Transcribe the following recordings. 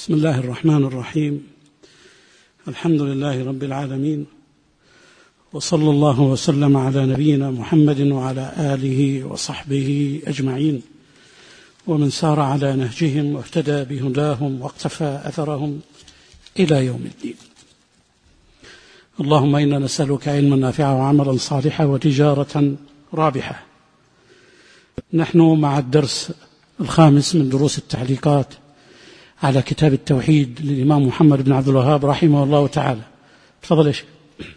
بسم الله الرحمن الرحيم. الحمد لله رب العالمين، وصلى الله وسلم على نبينا محمد وعلى آله وصحبه أجمعين، ومن سار على نهجهم واهتدى بهداهم واقتفى أثرهم إلى يوم الدين. اللهم إنا نسألك علما نافعا وعملا صالحا وتجارة رابحة. نحن مع الدرس الخامس من دروس التعليقات على كتاب التوحيد للإمام محمد بن عبد الوهاب رحمه الله تعالى. تفضل يا شيخ.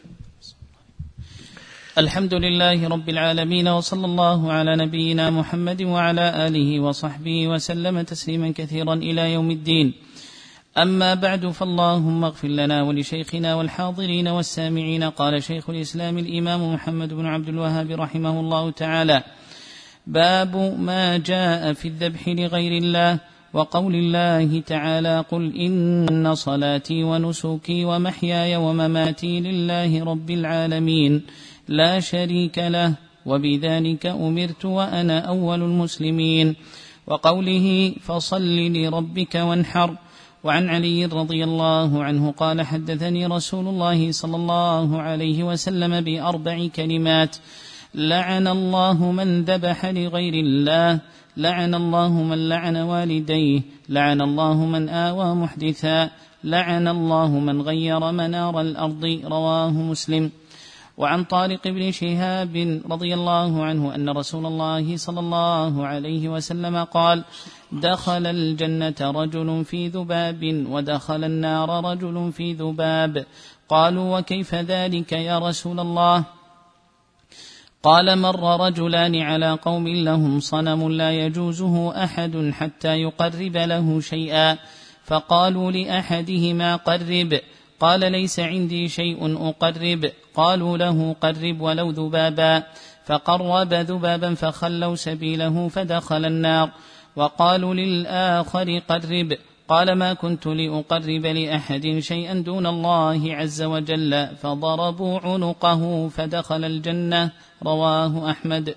الحمد لله رب العالمين، وصلى الله على نبينا محمد وعلى آله وصحبه وسلم تسليما كثيرا إلى يوم الدين. أما بعد، فاللهم اغفر لنا ولشيخنا والحاضرين والسامعين. قال شيخ الإسلام الإمام محمد بن عبد الوهاب رحمه الله تعالى: باب ما جاء في الذبح لغير الله، وقول الله تعالى: قل إن صلاتي ونسكي ومحياي ومماتي لله رب العالمين لا شريك له وبذلك أمرت وأنا أول المسلمين، وقوله: فصل لربك وانحر. وعن علي رضي الله عنه قال: حدثني رسول الله صلى الله عليه وسلم بأربع كلمات: لعن الله من ذبح لغير الله، لعن الله من لعن والديه، لعن الله من آوى محدثا، لعن الله من غير منار الأرض. رواه مسلم. وعن طارق بن شهاب رضي الله عنه أن رسول الله صلى الله عليه وسلم قال: دخل الجنة رجل في ذباب، ودخل النار رجل في ذباب. قالوا: وكيف ذلك يا رسول الله؟ قال: مر رجلان على قوم لهم صنم لا يجوزه أحد حتى يقرب له شيئا، فقالوا لأحدهما: قرب. قال: ليس عندي شيء أقرب. قالوا له: قرب ولو ذبابا. فقرب ذبابا فخلوا سبيله فدخل النار. وقالوا للآخر: قرب. قال: ما كنت لأقرب لأحد شيئا دون الله عز وجل، فضربوا عنقه فدخل الجنة. رواه أحمد.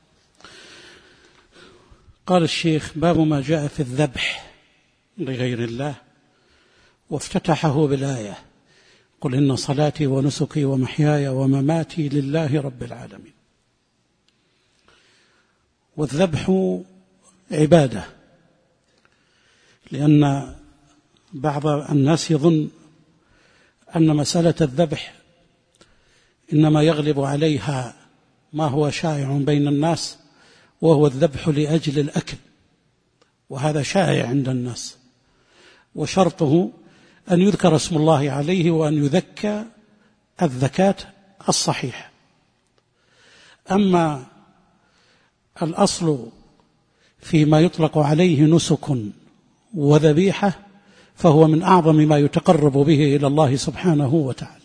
قال الشيخ: باب ما جاء في الذبح لغير الله، وافتتحه بالآية: قل إن صلاتي ونسكي ومحياي ومماتي لله رب العالمين. والذبح عبادة، لأن بعض الناس يظن أن مسألة الذبح إنما يغلب عليها ما هو شائع بين الناس، وهو الذبح لأجل الأكل، وهذا شائع عند الناس، وشرطه أن يذكر اسم الله عليه وأن يذكى الذكاة الصحيحة. أما الأصل فيما يطلق عليه نسك وذبيحة فهو من أعظم ما يتقرب به إلى الله سبحانه وتعالى.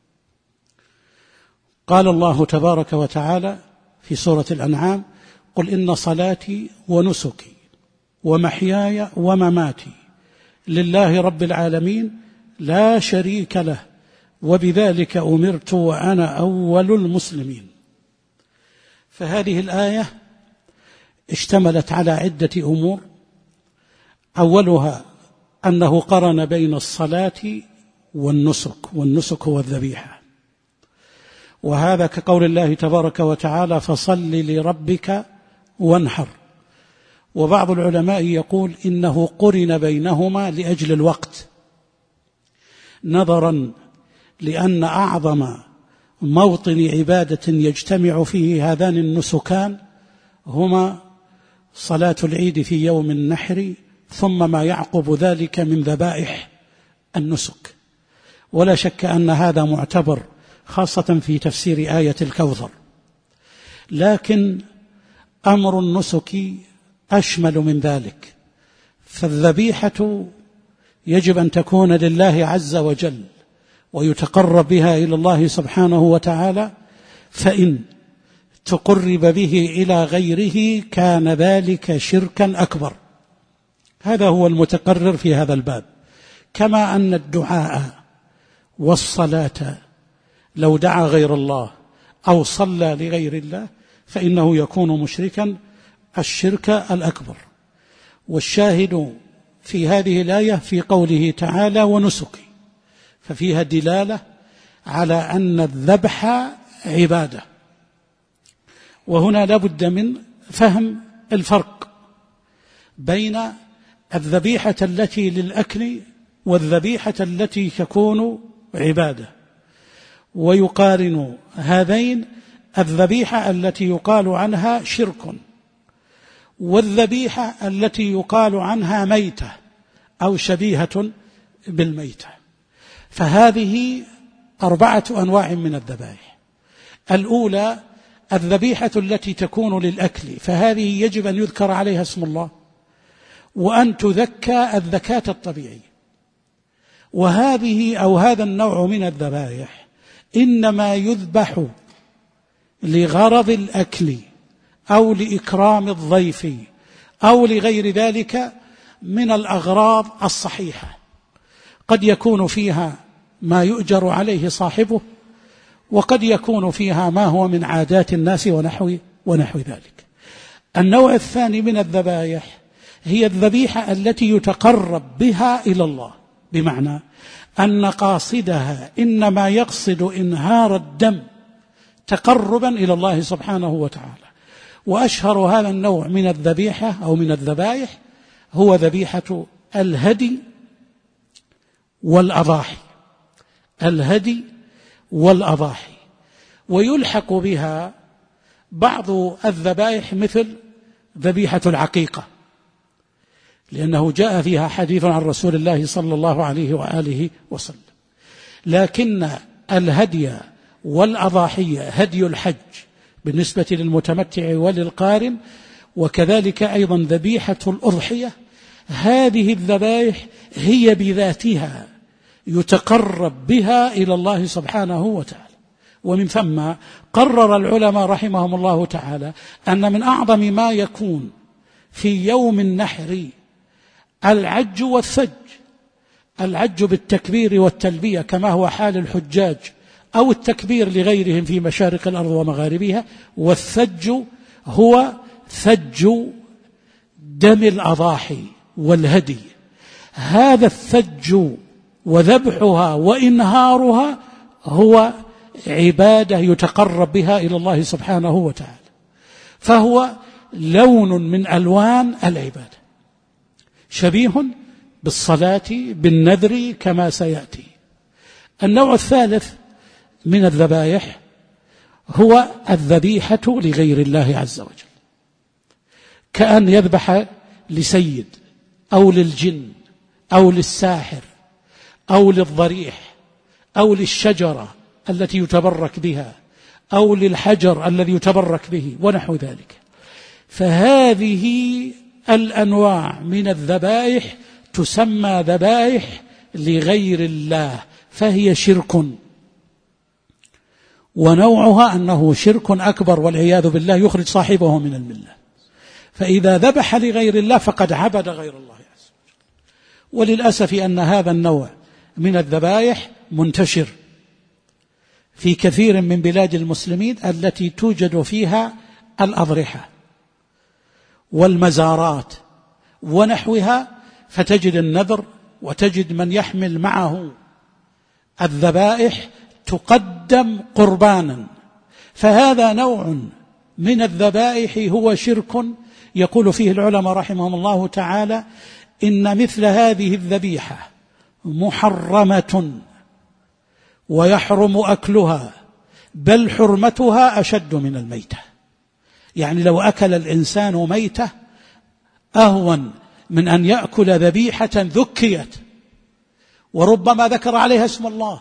قال الله تبارك وتعالى في سورة الأنعام: قل إن صلاتي ونسكي ومحياي ومماتي لله رب العالمين لا شريك له وبذلك أمرت وأنا أول المسلمين. فهذه الآية اشتملت على عدة أمور، أولها أنه قرن بين الصلاة والنسك هو الذبيحة، وهذا كقول الله تبارك وتعالى: فصل لربك وانحر. وبعض العلماء يقول إنه قرن بينهما لأجل الوقت، نظرا لأن أعظم موطن عبادة يجتمع فيه هذان النسكان هما صلاة العيد في يوم النحر، ثم ما يعقب ذلك من ذبائح النسك. ولا شك أن هذا معتبر خاصة في تفسير آية الكوثر، لكن أمر النسك أشمل من ذلك، فالذبيحة يجب أن تكون لله عز وجل ويتقرب بها إلى الله سبحانه وتعالى، فإن تقرب به إلى غيره كان ذلك شركا أكبر. هذا هو المتقرر في هذا الباب. كما أن الدعاء والصلاة لو دعا غير الله أو صلى لغير الله فإنه يكون مشركا الشرك الأكبر. والشاهد في هذه الآية في قوله تعالى ونسكي، ففيها دلالة على أن الذبح عبادة. وهنا لابد من فهم الفرق بين الذبيحة التي للأكل والذبيحة التي تكون عبادة، ويقارن هذين الذبيحة التي يقال عنها شرك والذبيحة التي يقال عنها ميتة أو شبيهة بالميتة. فهذه 4 أنواع من الذبائح. الأولى الذبيحة التي تكون للأكل، فهذه يجب أن يذكر عليها اسم الله وأن تذكى الذكاة الطبيعية. وهذه أو هذا النوع من الذبائح إنما يذبح لغرض الأكل أو لإكرام الضيف أو لغير ذلك من الأغراض الصحيحة، قد يكون فيها ما يؤجر عليه صاحبه، وقد يكون فيها ما هو من عادات الناس ونحو ذلك. النوع الثاني من الذبائح هي الذبيحة التي يتقرب بها إلى الله، بمعنى أن قاصدها إنما يقصد إنهار الدم تقربا إلى الله سبحانه وتعالى. وأشهر هذا النوع من الذبيحة أو من الذبائح هو ذبيحة الهدي والأضاحي، الهدي والأضاحي. ويلحق بها بعض الذبائح مثل ذبيحة العقيقة، لأنه جاء فيها حديث عن رسول الله صلى الله عليه وآله وسلم. لكن الهدي والأضاحية، هدي الحج بالنسبة للمتمتع وللقارن، وكذلك أيضا ذبيحة الأضحية، هذه الذبائح هي بذاتها يتقرب بها إلى الله سبحانه وتعالى. ومن ثم قرر العلماء رحمهم الله تعالى أن من أعظم ما يكون في يوم النحر العج والثج، العج بالتكبير والتلبية كما هو حال الحجاج، أو التكبير لغيرهم في مشارق الأرض ومغاربها، والثج هو ثج دم الأضاحي والهدي. هذا الثج وذبحها وإنهارها هو عبادة يتقرب بها إلى الله سبحانه وتعالى، فهو لون من ألوان العبادة، شبيه بالصلاة بالنذر كما سيأتي. النوع الثالث من الذبائح هو الذبيحة لغير الله عز وجل، كأن يذبح لسيد أو للجن أو للساحر أو للضريح أو للشجرة التي يتبرك بها أو للحجر الذي يتبرك به ونحو ذلك. فهذه الأنواع من الذبائح تسمى ذبائح لغير الله، فهي شرك، ونوعها أنه شرك أكبر والعياذ بالله يخرج صاحبه من الملة. فإذا ذبح لغير الله فقد عبد غير الله عز وجل. وللأسف أن هذا النوع من الذبائح منتشر في كثير من بلاد المسلمين التي توجد فيها الأضرحة والمزارات ونحوها، فتجد النذر وتجد من يحمل معه الذبائح تقدم قربانا. فهذا نوع من الذبائح هو شرك، يقول فيه العلماء رحمهم الله تعالى إن مثل هذه الذبيحة محرمة ويحرم أكلها، بل حرمتها أشد من الميتة. يعني لو أكل الإنسان ميتة أهون من أن يأكل ذبيحة ذكيت وربما ذكر عليها اسم الله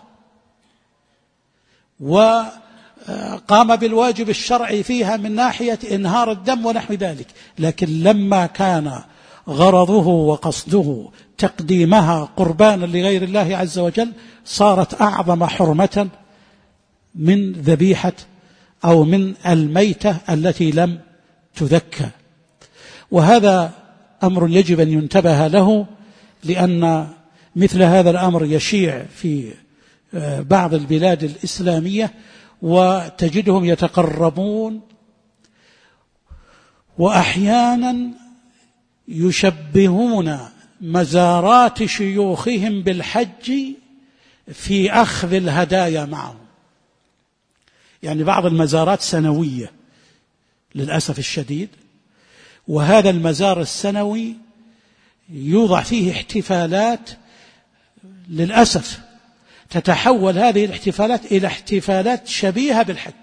وقام بالواجب الشرعي فيها من ناحية إنهار الدم ونحو ذلك، لكن لما كان غرضه وقصده تقديمها قربانا لغير الله عز وجل صارت أعظم حرمة من ذبيحة أو من الميتة التي لم تذكى. وهذا أمر يجب أن ينتبه له، لأن مثل هذا الأمر يشيع في بعض البلاد الإسلامية، وتجدهم يتقربون وأحيانا يشبهون مزارات شيوخهم بالحج في أخذ الهدايا معهم. يعني بعض المزارات سنوية للأسف الشديد، وهذا المزار السنوي يوضع فيه احتفالات للأسف تتحول هذه الاحتفالات إلى احتفالات شبيهة بالحج.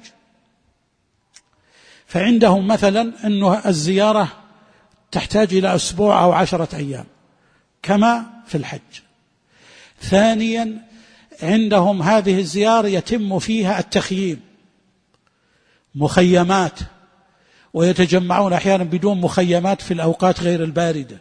فعندهم مثلا أنه الزيارة تحتاج إلى أسبوع أو 10 أيام كما في الحج. ثانيا عندهم هذه الزيارة يتم فيها التخييم، مخيمات، ويتجمعون أحيانا بدون مخيمات في الأوقات غير الباردة،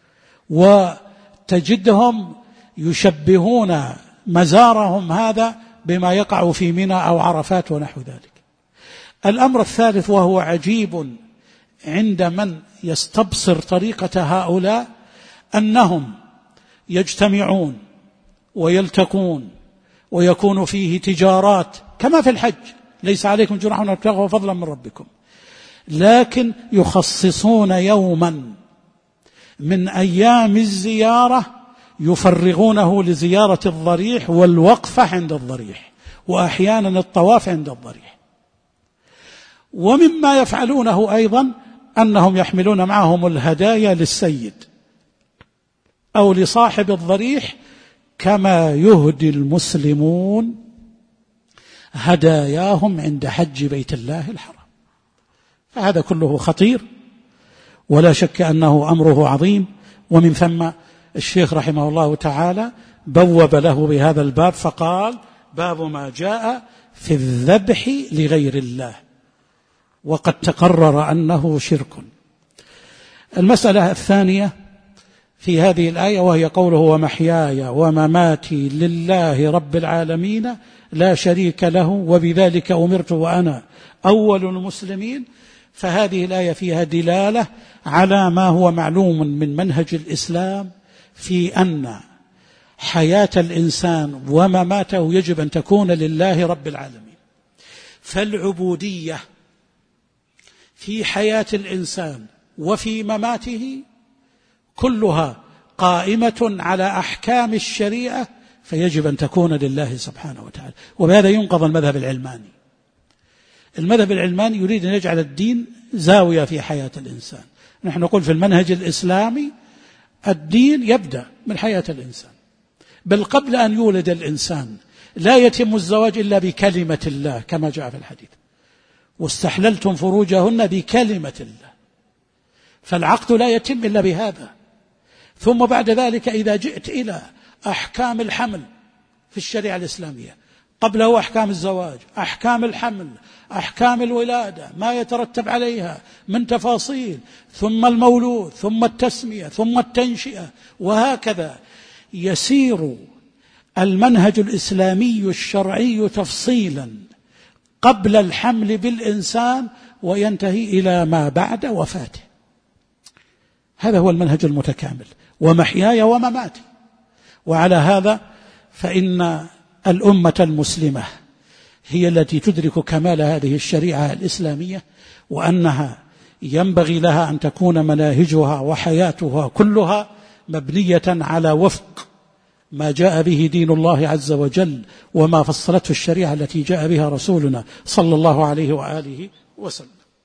وتجدهم يشبهون مزارهم هذا بما يقع في منى أو عرفات ونحو ذلك. الأمر الثالث وهو عجيب عند من يستبصر طريقة هؤلاء، أنهم يجتمعون ويلتقون ويكون فيه تجارات كما في الحج، ليس عليكم جناح أن تبتغوا فضلا من ربكم، لكن يخصصون يوما من أيام الزيارة يفرغونه لزيارة الضريح والوقفة عند الضريح، وأحيانا الطواف عند الضريح. ومما يفعلونه أيضا أنهم يحملون معهم الهدايا للسيد أو لصاحب الضريح، كما يهدي المسلمون هداياهم عند حج بيت الله الحرام. فهذا كله خطير، ولا شك أنه أمره عظيم. ومن ثم الشيخ رحمه الله تعالى بوب له بهذا الباب فقال: باب ما جاء في الذبح لغير الله، وقد تقرر أنه شرك. المسألة الثانية في هذه الآية وهي قوله: ومحياي ومماتي لله رب العالمين لا شريك له وبذلك أمرت وأنا أول المسلمين. فهذه الآية فيها دلالة على ما هو معلوم من منهج الإسلام في أن حياة الإنسان ومماته يجب أن تكون لله رب العالمين. فالعبودية في حياة الإنسان وفي مماته كلها قائمة على أحكام الشريعة، فيجب أن تكون لله سبحانه وتعالى. وبهذا ينقض المذهب العلماني. المذهب العلماني يريد أن يجعل الدين زاوية في حياة الإنسان. نحن نقول في المنهج الإسلامي الدين يبدأ من حياة الإنسان، بل قبل أن يولد الإنسان لا يتم الزواج إلا بكلمة الله كما جاء في الحديث: واستحللتم فروجهن بكلمة الله. فالعقد لا يتم إلا بهذا. ثم بعد ذلك إذا جئت إلى أحكام الحمل في الشريعة الإسلامية، قبله أحكام الزواج، أحكام الحمل، أحكام الولادة، ما يترتب عليها من تفاصيل، ثم المولود، ثم التسمية، ثم التنشئة، وهكذا يسير المنهج الإسلامي الشرعي تفصيلا قبل الحمل بالإنسان وينتهي إلى ما بعد وفاته. هذا هو المنهج المتكامل: ومحياي ومماتي. وعلى هذا فإن الأمة المسلمة هي التي تدرك كمال هذه الشريعة الإسلامية، وأنها ينبغي لها أن تكون مناهجها وحياتها كلها مبنية على وفق ما جاء به دين الله عز وجل وما فصلته الشريعة التي جاء بها رسولنا صلى الله عليه وآله وسلم.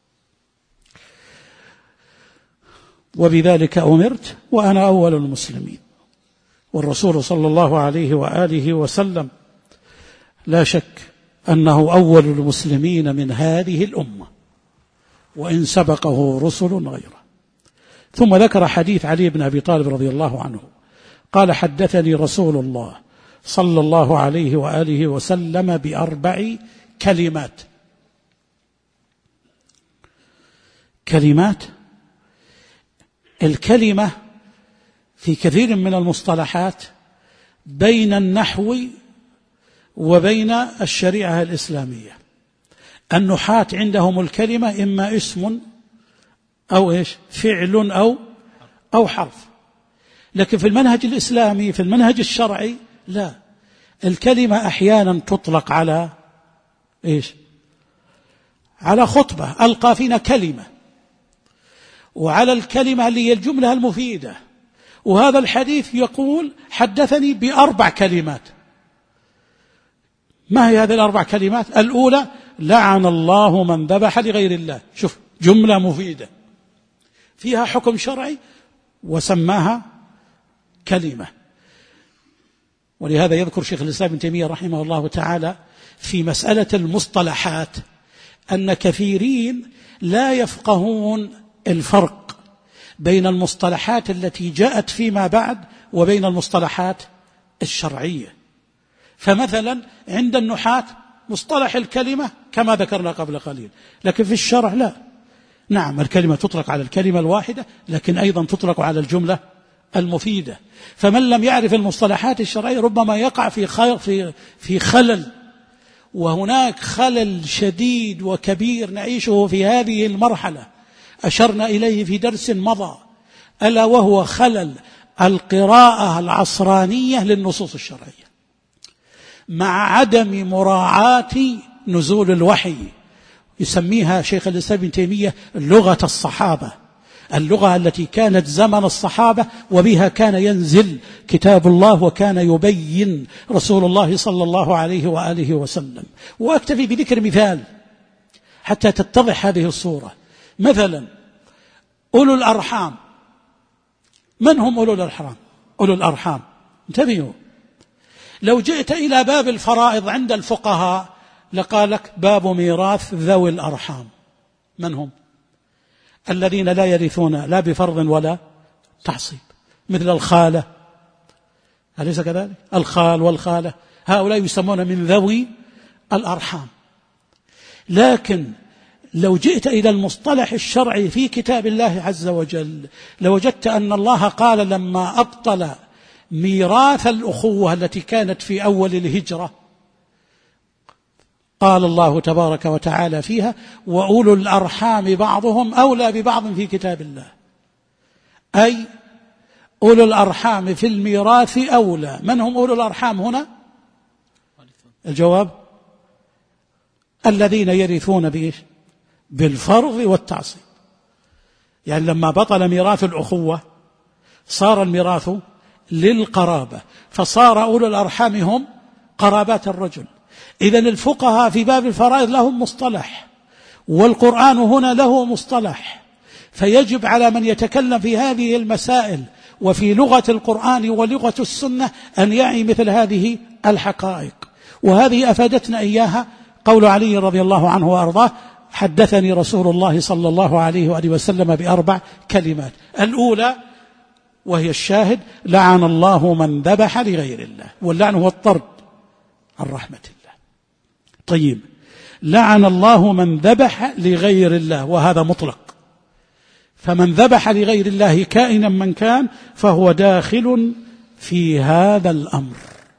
وبذلك أمرت وأنا أول المسلمين. والرسول صلى الله عليه وآله وسلم لا شك أنه أول المسلمين من هذه الأمة، وإن سبقه رسل غيره. ثم ذكر حديث علي بن أبي طالب رضي الله عنه قال: حدثني رسول الله صلى الله عليه وآله وسلم ب4 كلمات. كلمات، الكلمة في كثير من المصطلحات بين النحو وبين الشريعة الإسلامية. النحاة عندهم الكلمة إما اسم أو فعل أو حرف، لكن في المنهج الإسلامي في المنهج الشرعي لا، الكلمة أحيانا تطلق على على خطبة ألقى فينا كلمة، وعلى الكلمة اللي هي الجملة المفيدة، وهذا الحديث يقول حدثني ب4 كلمات. ما هي هذه ال4 كلمات؟ الأولى: لعن الله من ذبح لغير الله. شوف، جملة مفيدة فيها حكم شرعي وسماها كلمة. ولهذا يذكر شيخ الإسلام ابن تيمية رحمه الله تعالى في مسألة المصطلحات أن كثيرين لا يفقهون الفرق بين المصطلحات التي جاءت فيما بعد وبين المصطلحات الشرعية. فمثلا عند النحاة مصطلح الكلمة كما ذكرنا قبل قليل، لكن في الشرع لا. نعم، الكلمة تطلق على الكلمة الواحدة، لكن أيضا تطلق على الجملة المفيدة. فمن لم يعرف المصطلحات الشرعية ربما يقع في خلل، وهناك خلل شديد وكبير نعيشه في هذه المرحلة أشرنا إليه في درس مضى، ألا وهو خلل القراءة العصرانية للنصوص الشرعية مع عدم مراعاة نزول الوحي. يسميها شيخ الإسلام ابن تيمية لغة الصحابة، اللغة التي كانت زمن الصحابة وبها كان ينزل كتاب الله وكان يبين رسول الله صلى الله عليه وآله وسلم. وأكتفي بذكر مثال حتى تتضح هذه الصورة. مثلا أولو الأرحام، من هم أولو الأرحام؟ أولو الأرحام انتبهوا، لو جئت إلى باب الفرائض عند الفقهاء لقالك باب ميراث ذوي الأرحام. من هم؟ الذين لا يرثون لا بفرض ولا تعصيب، مثل الخالة، أليس كذلك؟ الخال والخالة هؤلاء يسمون من ذوي الأرحام. لكن لو جئت إلى المصطلح الشرعي في كتاب الله عز وجل لوجدت أن الله قال لما أبطل ميراث الأخوة التي كانت في أول الهجرة، قال الله تبارك وتعالى فيها: وأولو الأرحام بعضهم أولى ببعض في كتاب الله. أي أولو الأرحام في الميراث أولى. من هم أولو الأرحام هنا؟ الجواب: الذين يرثون بإيش؟ بالفرض والتعصيب. يعني لما بطل ميراث الأخوة صار الميراث للقرابة، فصار أولو الأرحام هم قرابات الرجل. إذن الفقهاء في باب الفرائض لهم مصطلح، والقرآن هنا له مصطلح، فيجب على من يتكلم في هذه المسائل وفي لغة القرآن ولغة السنة أن يعي مثل هذه الحقائق. وهذه أفادتنا إياها قول علي رضي الله عنه وأرضاه: حدثني رسول الله صلى الله عليه وآله وسلم ب4 كلمات. الأولى وهي الشاهد: لعن الله من ذبح لغير الله. واللعن هو الطرد عن رحمة الله. طيب، لعن الله من ذبح لغير الله، وهذا مطلق، فمن ذبح لغير الله كائنا من كان فهو داخل في هذا الأمر.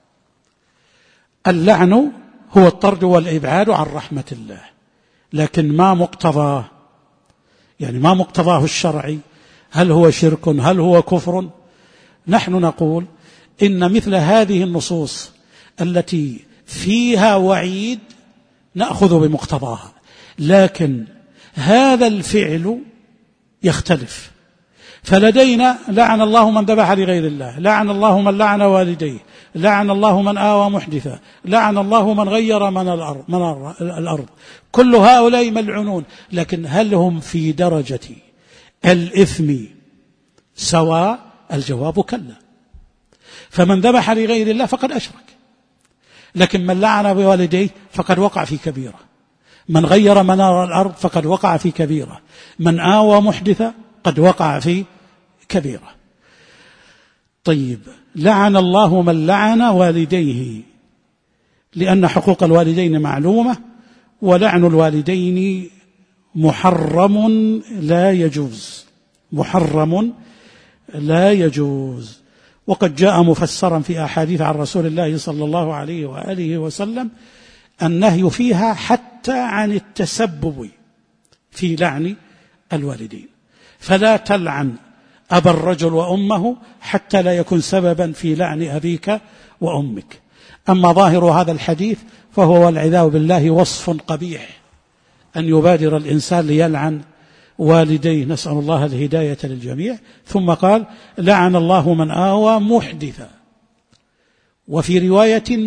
اللعن هو الطرد والإبعاد عن رحمة الله، لكن ما مقتضاه؟ يعني ما مقتضاه الشرعي؟ هل هو شرك؟ هل هو كفر؟ نحن نقول إن مثل هذه النصوص التي فيها وعيد نأخذ بمقتضاها، لكن هذا الفعل يختلف. فلدينا: لعن الله من ذبح لغير الله، لعن الله من لعن والديه، لعن الله من آوى محدثا، لعن الله من غير من الأرض. كل هؤلاء ملعونون، لكن هل هم في درجة الإثم سواء؟ الجواب كلا. فمن ذبح لغير الله فقد أشرك، لكن من لعن بوالديه فقد وقع في كبيرة، من غير منار الأرض فقد وقع في كبيرة، من آوى محدثا قد وقع في كبيرة. طيب، لعن الله من لعن والديه، لأن حقوق الوالدين معلومة، ولعن الوالدين محرم لا يجوز، محرم لا يجوز. وقد جاء مفسرا في أحاديث عن رسول الله صلى الله عليه وآله وسلم النهي فيها حتى عن التسبب في لعن الوالدين، فلا تلعن أبا الرجل وأمه حتى لا يكون سببا في لعن أبيك وأمك. أما ظاهر هذا الحديث فهو والعياذ بالله وصف قبيح، أن يبادر الإنسان ليلعن والديه، نسأل الله الهداية للجميع. ثم قال: لعن الله من آوى محدثا، وفي رواية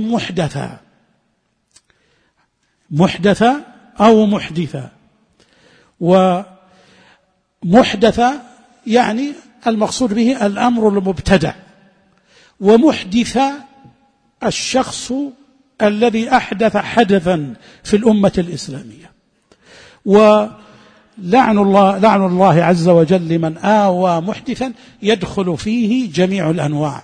محدثا أو محدثا. ومحدثا يعني المقصود به الأمر المبتدع، ومحدثا الشخص الذي أحدث حدثا في الأمة الإسلامية. ولعن الله عز وجل لمن آوى محدثا يدخل فيه جميع الأنواع.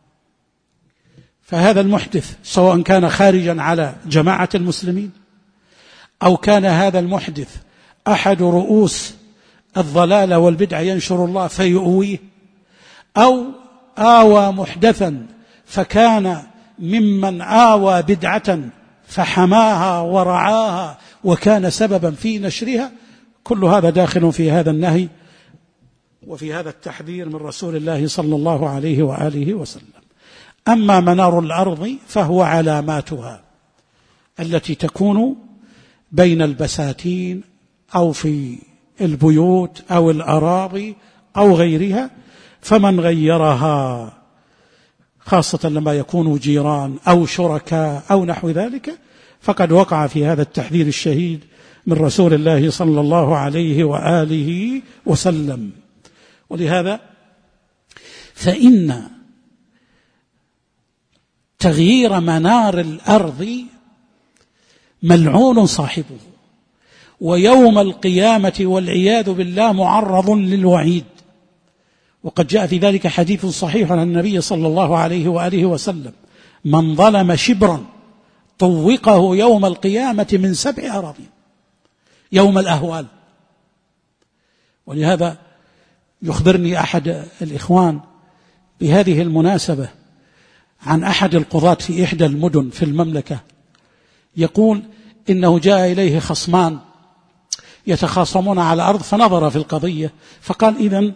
فهذا المحدث سواء كان خارجا على جماعة المسلمين، أو كان هذا المحدث أحد رؤوس الضلال والبدع ينشر الله فيؤويه، أو آوى محدثا فكان ممن آوى بدعة فحماها ورعاها وكان سببا في نشرها، كل هذا داخل في هذا النهي وفي هذا التحذير من رسول الله صلى الله عليه وآله وسلم. أما منار الأرض فهو علاماتها التي تكون بين البساتين أو في البيوت أو الأراضي أو غيرها، فمن غيرها خاصة لما يكونوا جيران أو شركاء أو نحو ذلك فقد وقع في هذا التحذير الشديد من رسول الله صلى الله عليه وآله وسلم. ولهذا فإن تغيير منار الأرض ملعون صاحبه، ويوم القيامة والعياذ بالله معرض للوعيد. وقد جاء في ذلك حديث صحيح عن النبي صلى الله عليه وآله وسلم: من ظلم شبرا طوقه يوم القيامة من 7 أراضين، يوم الأهوال. ولهذا يخبرني أحد الإخوان بهذه المناسبة عن أحد القضاة في إحدى المدن في المملكة، يقول إنه جاء إليه خصمان يتخاصمون على أرض، فنظر في القضية فقال: إذن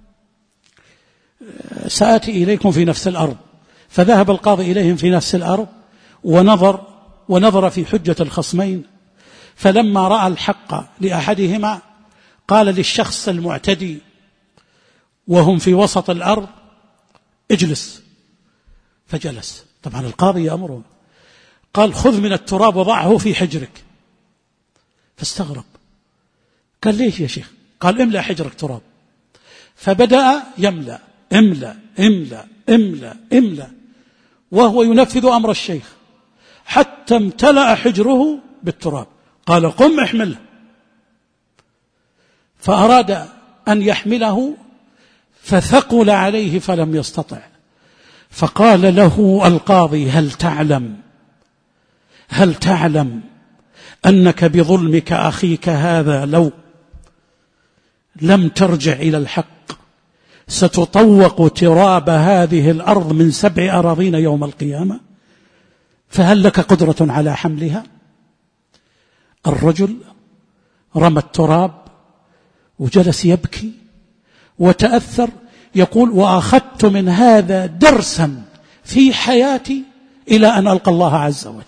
سآتي إليكم في نفس الأرض. فذهب القاضي إليهم في نفس الأرض ونظر في حجة الخصمين، فلما رأى الحق لأحدهما قال للشخص المعتدي وهم في وسط الأرض: اجلس. فجلس. طبعا القاضي يأمره، قال: خذ من التراب وضعه في حجرك. فاستغرب، قال: ليش يا شيخ؟ قال: املأ حجرك تراب. فبدأ يملأ، املأ املأ املأ املأ، وهو ينفذ أمر الشيخ حتى امتلأ حجره بالتراب. قال: قم احمله. فأراد أن يحمله فثقل عليه فلم يستطع. فقال له القاضي: هل تعلم أنك بظلمك أخيك هذا لو لم ترجع إلى الحق ستطوق تراب هذه الأرض من 7 أراضين يوم القيامة؟ فهل لك قدرة على حملها؟ الرجل رمى التراب وجلس يبكي وتأثر، يقول: وأخذت من هذا درسا في حياتي إلى أن ألقى الله عز وجل.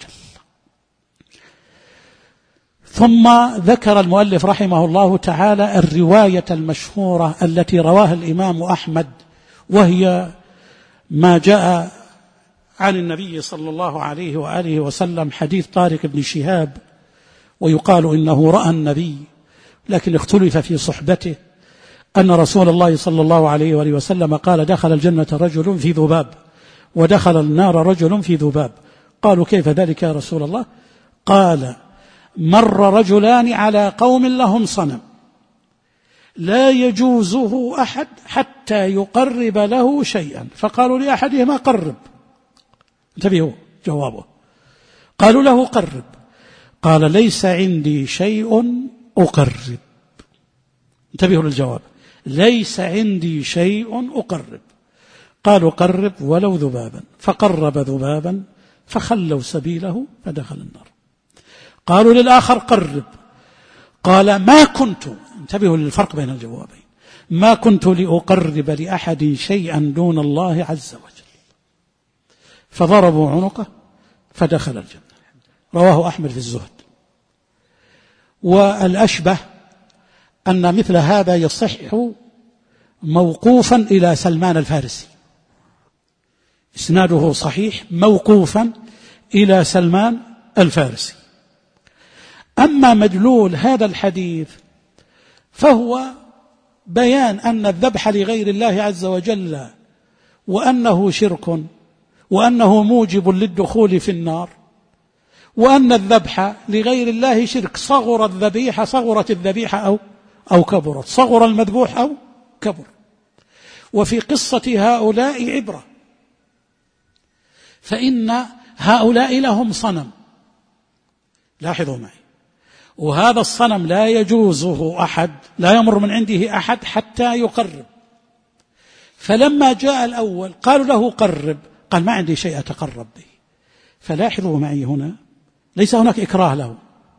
ثم ذكر المؤلف رحمه الله تعالى الرواية المشهورة التي رواها الإمام أحمد، وهي ما جاء عن النبي صلى الله عليه وآله وسلم، حديث طارق بن شهاب، ويقال إنه رأى النبي لكن اختلف في صحبته، أن رسول الله صلى الله عليه وآله وسلم قال: دخل الجنة رجل في ذباب ودخل النار رجل في ذباب. قالوا: كيف ذلك يا رسول الله؟ قال: مر رجلان على قوم لهم صنم لا يجوزه أحد حتى يقرب له شيئا، فقالوا لأحدهما: قرب. انتبهوا جوابه. قالوا له: قرب. قال: ليس عندي شيء أقرب. انتبهوا للجواب: ليس عندي شيء أقرب. قالوا: قرب ولو ذبابا. فقرب ذبابا فخلوا سبيله فدخل النار. قالوا للآخر: قرب. قال: ما كنت، انتبهوا للفرق بين الجوابين، ما كنت لأقرب لأحد شيئا دون الله عز وجل. فضربوا عنقه فدخل الجنة. رواه أحمد في الزهد. والأشبه أن مثل هذا يصح موقوفا إلى سلمان الفارسي، إسناده صحيح موقوفا إلى سلمان الفارسي. أما مدلول هذا الحديث فهو بيان أن الذبح لغير الله عز وجل وأنه شرك وأنه موجب للدخول في النار، وأن الذبح لغير الله شرك، صغرت الذبيحة أو كبرت، صغر المذبوح أو كبر. وفي قصة هؤلاء عبرة، فإن هؤلاء لهم صنم، لاحظوا معي، وهذا الصنم لا يجوزه أحد، لا يمر من عنده أحد حتى يقرب. فلما جاء الأول قالوا له قرب، قال ما عندي شيء أتقرب به. فلاحظوا معي هنا ليس هناك إكراه له،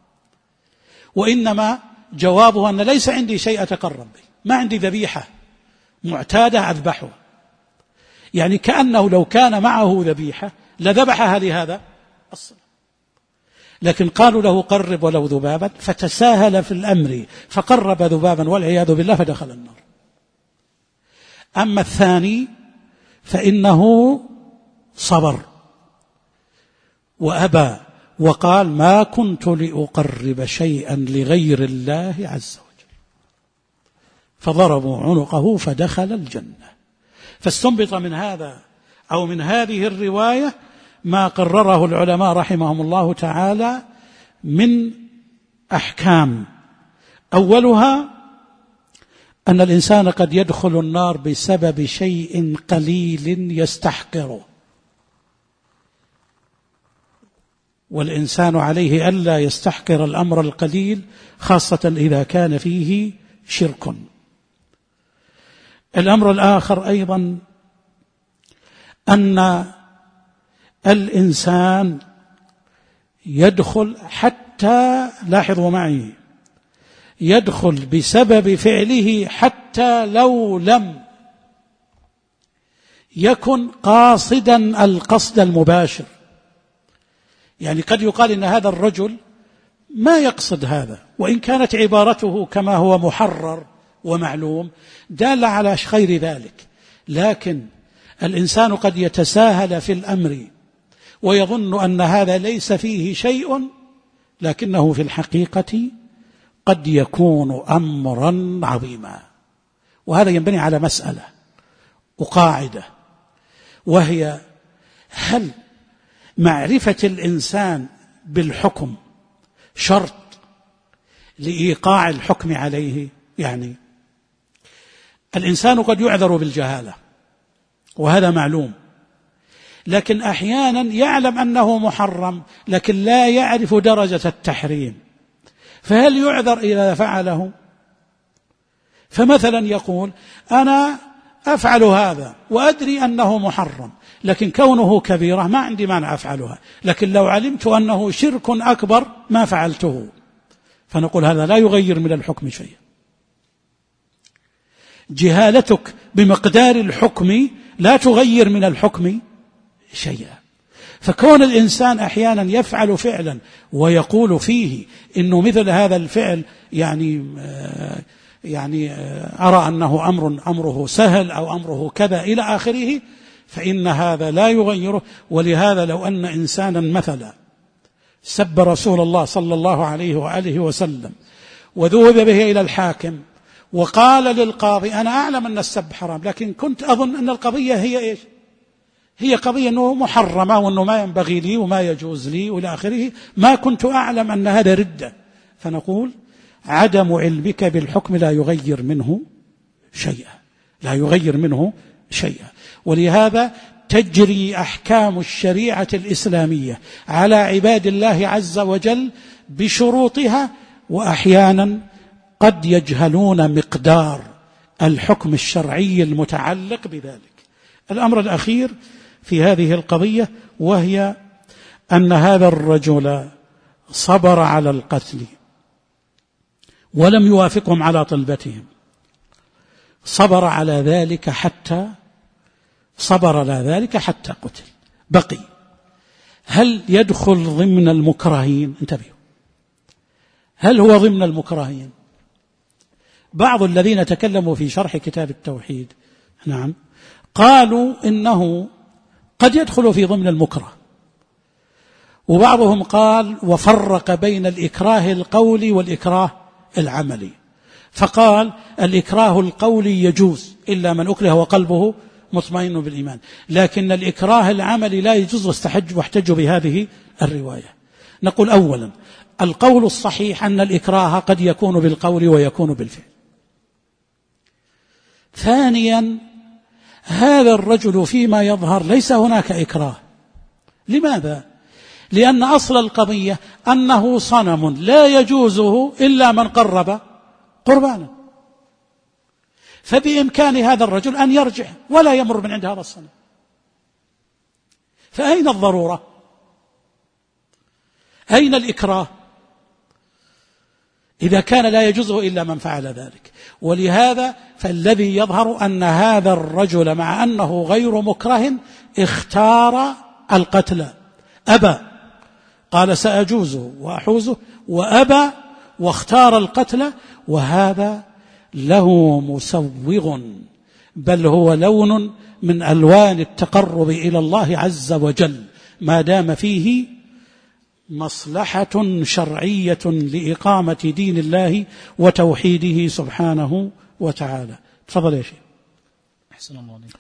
وإنما جوابه أن ليس عندي شيء أتقرب به، ما عندي ذبيحة معتادة أذبحها. يعني كأنه لو كان معه ذبيحة لذبحها لهذا الصنم، لكن قالوا له قرب ولو ذبابا، فتساهل في الأمر فقرب ذبابا والعياذ بالله فدخل النار. أما الثاني فإنه صبر وأبى وقال ما كنت لأقرب شيئا لغير الله عز وجل، فضربوا عنقه فدخل الجنة. فاستنبط من هذا أو من هذه الرواية ما قرره العلماء رحمهم الله تعالى من أحكام. أولها أن الإنسان قد يدخل النار بسبب شيء قليل يستحقره، والإنسان عليه ألا يستحقر الأمر القليل، خاصة إذا كان فيه شرك. الأمر الآخر أيضا أن الإنسان يدخل، حتى لاحظوا معي، يدخل بسبب فعله حتى لو لم يكن قاصدا القصد المباشر. يعني قد يقال إن هذا الرجل ما يقصد هذا، وإن كانت عبارته كما هو محرر ومعلوم دالة على غير ذلك، لكن الإنسان قد يتساهل في الأمر ويظن أن هذا ليس فيه شيء، لكنه في الحقيقة قد يكون أمرا عظيما. وهذا ينبني على مسألة وقاعدة، وهي هل معرفة الإنسان بالحكم شرط لإيقاع الحكم عليه؟ يعني الإنسان قد يعذر بالجهالة وهذا معلوم، لكن أحيانا يعلم أنه محرم لكن لا يعرف درجة التحريم، فهل يعذر إذا فعله؟ فمثلا يقول أنا أفعل هذا وأدري أنه محرم، لكن كونه كبيرة ما عندي مانع أفعلها، لكن لو علمت أنه شرك أكبر ما فعلته، فنقول هذا لا يغير من الحكم شيئا. جهالتك بمقدار الحكم لا تغير من الحكم شيئا. فكون الإنسان أحيانا يفعل فعلا ويقول فيه إنه مثل هذا الفعل يعني أرى أنه أمره سهل أو أمره كذا إلى آخره، فإن هذا لا يغيره. ولهذا لو أن إنسانا مثلا سب رسول الله صلى الله عليه وآله وسلم وذهب به إلى الحاكم وقال للقاضي أنا أعلم أن السب حرام، لكن كنت أظن أن القضية هي إيش؟ هي قضية أنه محرمة وأنه ما ينبغي لي وما يجوز لي وإلى آخره، ما كنت أعلم أن هذا ردة. فنقول عدم علمك بالحكم لا يغير منه شيئا، لا يغير منه شيئا. ولهذا تجري أحكام الشريعة الإسلامية على عباد الله عز وجل بشروطها، وأحيانا قد يجهلون مقدار الحكم الشرعي المتعلق بذلك. الأمر الأخير في هذه القضية وهي أن هذا الرجل صبر على القتل ولم يوافقهم على طلبتهم، صبر على ذلك حتى قتل. بقي هل يدخل ضمن المكرهين؟ انتبهوا، هل هو ضمن المكرهين؟ بعض الذين تكلموا في شرح كتاب التوحيد نعم قالوا إنه قد يدخل في ضمن المكره، وبعضهم قال وفرق بين الإكراه القولي والإكراه العملي، فقال الإكراه القولي يجوز إلا من أكره وقلبه مطمئن بالإيمان، لكن الإكراه العملي لا يجوز، واحتجوا بهذه الرواية. نقول أولا القول الصحيح أن الإكراه قد يكون بالقول ويكون بالفعل. ثانيا هذا الرجل فيما يظهر ليس هناك إكراه. لماذا؟ لأن أصل القضية أنه صنم لا يجوزه إلا من قرب قربانا، فبإمكان هذا الرجل أن يرجع ولا يمر من عند هذا الصنم، فأين الضرورة؟ أين الإكراه إذا كان لا يجوزه إلا من فعل ذلك؟ ولهذا فالذي يظهر أن هذا الرجل مع أنه غير مكره اختار القتل، أبى، قال سأجوزه وأحوزه، وأبى واختار القتل، وهذا له مسوغ، بل هو لون من ألوان التقرب إلى الله عز وجل، ما دام فيه مصلحة شرعية لإقامة دين الله وتوحيده سبحانه وتعالى. تفضل يا شيخ. أحسن الله عليك.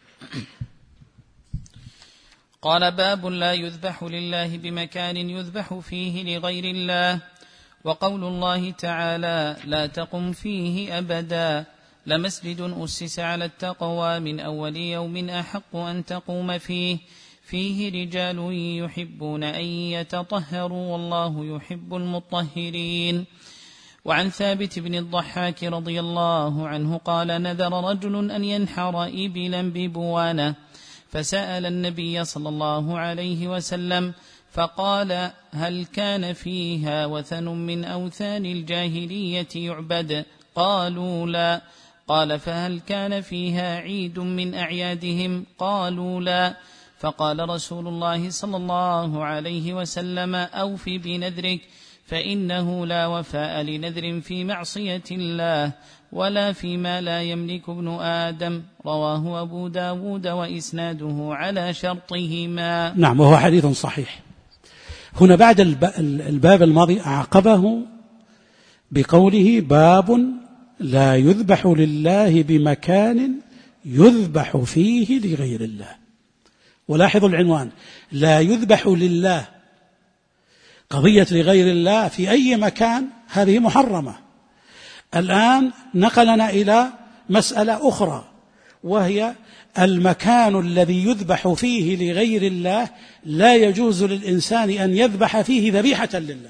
قال باب لا يذبح لله بمكان يذبح فيه لغير الله. وقول الله تعالى لا تقم فيه أبدا لمسجد أسس على التقوى من أول يوم أحق أن تقوم فيه رجال يحبون أن يتطهروا والله يحب المطهرين. وعن ثابت بن الضحاك رضي الله عنه قال نذر رجل أن ينحر إبلا ببوانة فسأل النبي صلى الله عليه وسلم فقال هل كان فيها وثن من أوثان الجاهلية يعبد؟ قالوا لا. قال فهل كان فيها عيد من أعيادهم؟ قالوا لا. فقال رسول الله صلى الله عليه وسلم أوف بنذرك فإنه لا وفاء لنذر في معصية الله ولا فيما لا يملك ابن آدم. رواه أبو داود وإسناده على شرطهما. نعم، وهو حديث صحيح. هنا بعد الباب الماضي أعقبه بقوله باب لا يذبح لله بمكان يذبح فيه لغير الله. ولاحظوا العنوان لا يذبح لله، قضية لغير الله في أي مكان هذه محرمة. الآن نقلنا إلى مسألة أخرى، وهي المكان الذي يذبح فيه لغير الله لا يجوز للإنسان أن يذبح فيه ذبيحة لله،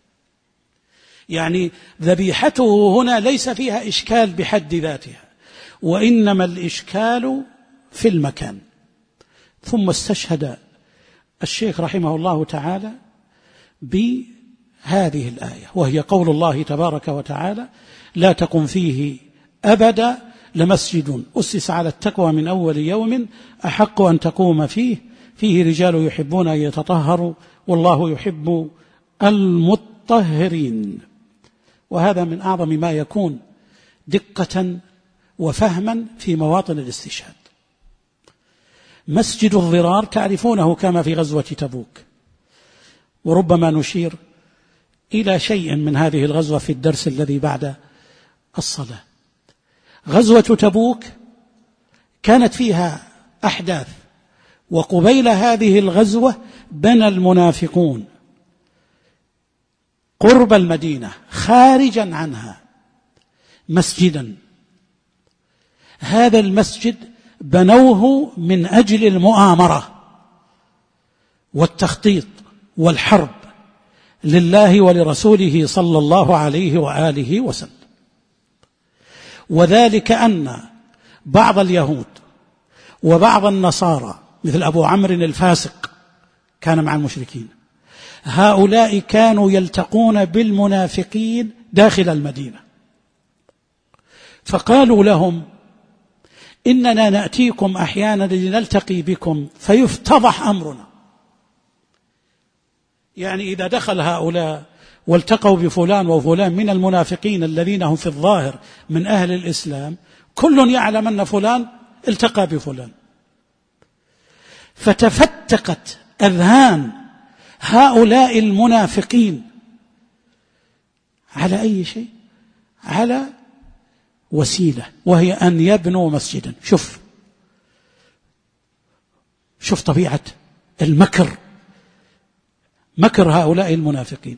يعني ذبيحته هنا ليس فيها إشكال بحد ذاتها، وإنما الإشكال في المكان. ثم استشهد الشيخ رحمه الله تعالى بهذه الآية، وهي قول الله تبارك وتعالى لا تقم فيه أبدا لمسجد أسس على التقوى من أول يوم أحق أن تقوم فيه رجال يحبون أن يتطهروا والله يحب المطهرين. وهذا من أعظم ما يكون دقة وفهما في مواطن الاستشهاد. مسجد الضرار تعرفونه كما في غزوة تبوك، وربما نشير إلى شيء من هذه الغزوة في الدرس الذي بعد الصلاة. غزوة تبوك كانت فيها أحداث، وقبيل هذه الغزوة بنى المنافقون قرب المدينة خارجا عنها مسجدا. هذا المسجد بنوه من أجل المؤامرة والتخطيط والحرب لله ولرسوله صلى الله عليه وآله وسلم. وذلك أن بعض اليهود وبعض النصارى مثل أبو عمرو الفاسق كان مع المشركين، هؤلاء كانوا يلتقون بالمنافقين داخل المدينة، فقالوا لهم إننا نأتيكم أحيانا لنلتقي بكم فيفتضح أمرنا، يعني إذا دخل هؤلاء والتقوا بفلان وفلان من المنافقين الذين هم في الظاهر من أهل الإسلام، كل يعلم أن فلان التقى بفلان. فتفتقت أذهان هؤلاء المنافقين على أي شيء؟ على وسيلة، وهي أن يبنوا مسجدا. شوف طبيعة المكر، مكر هؤلاء المنافقين.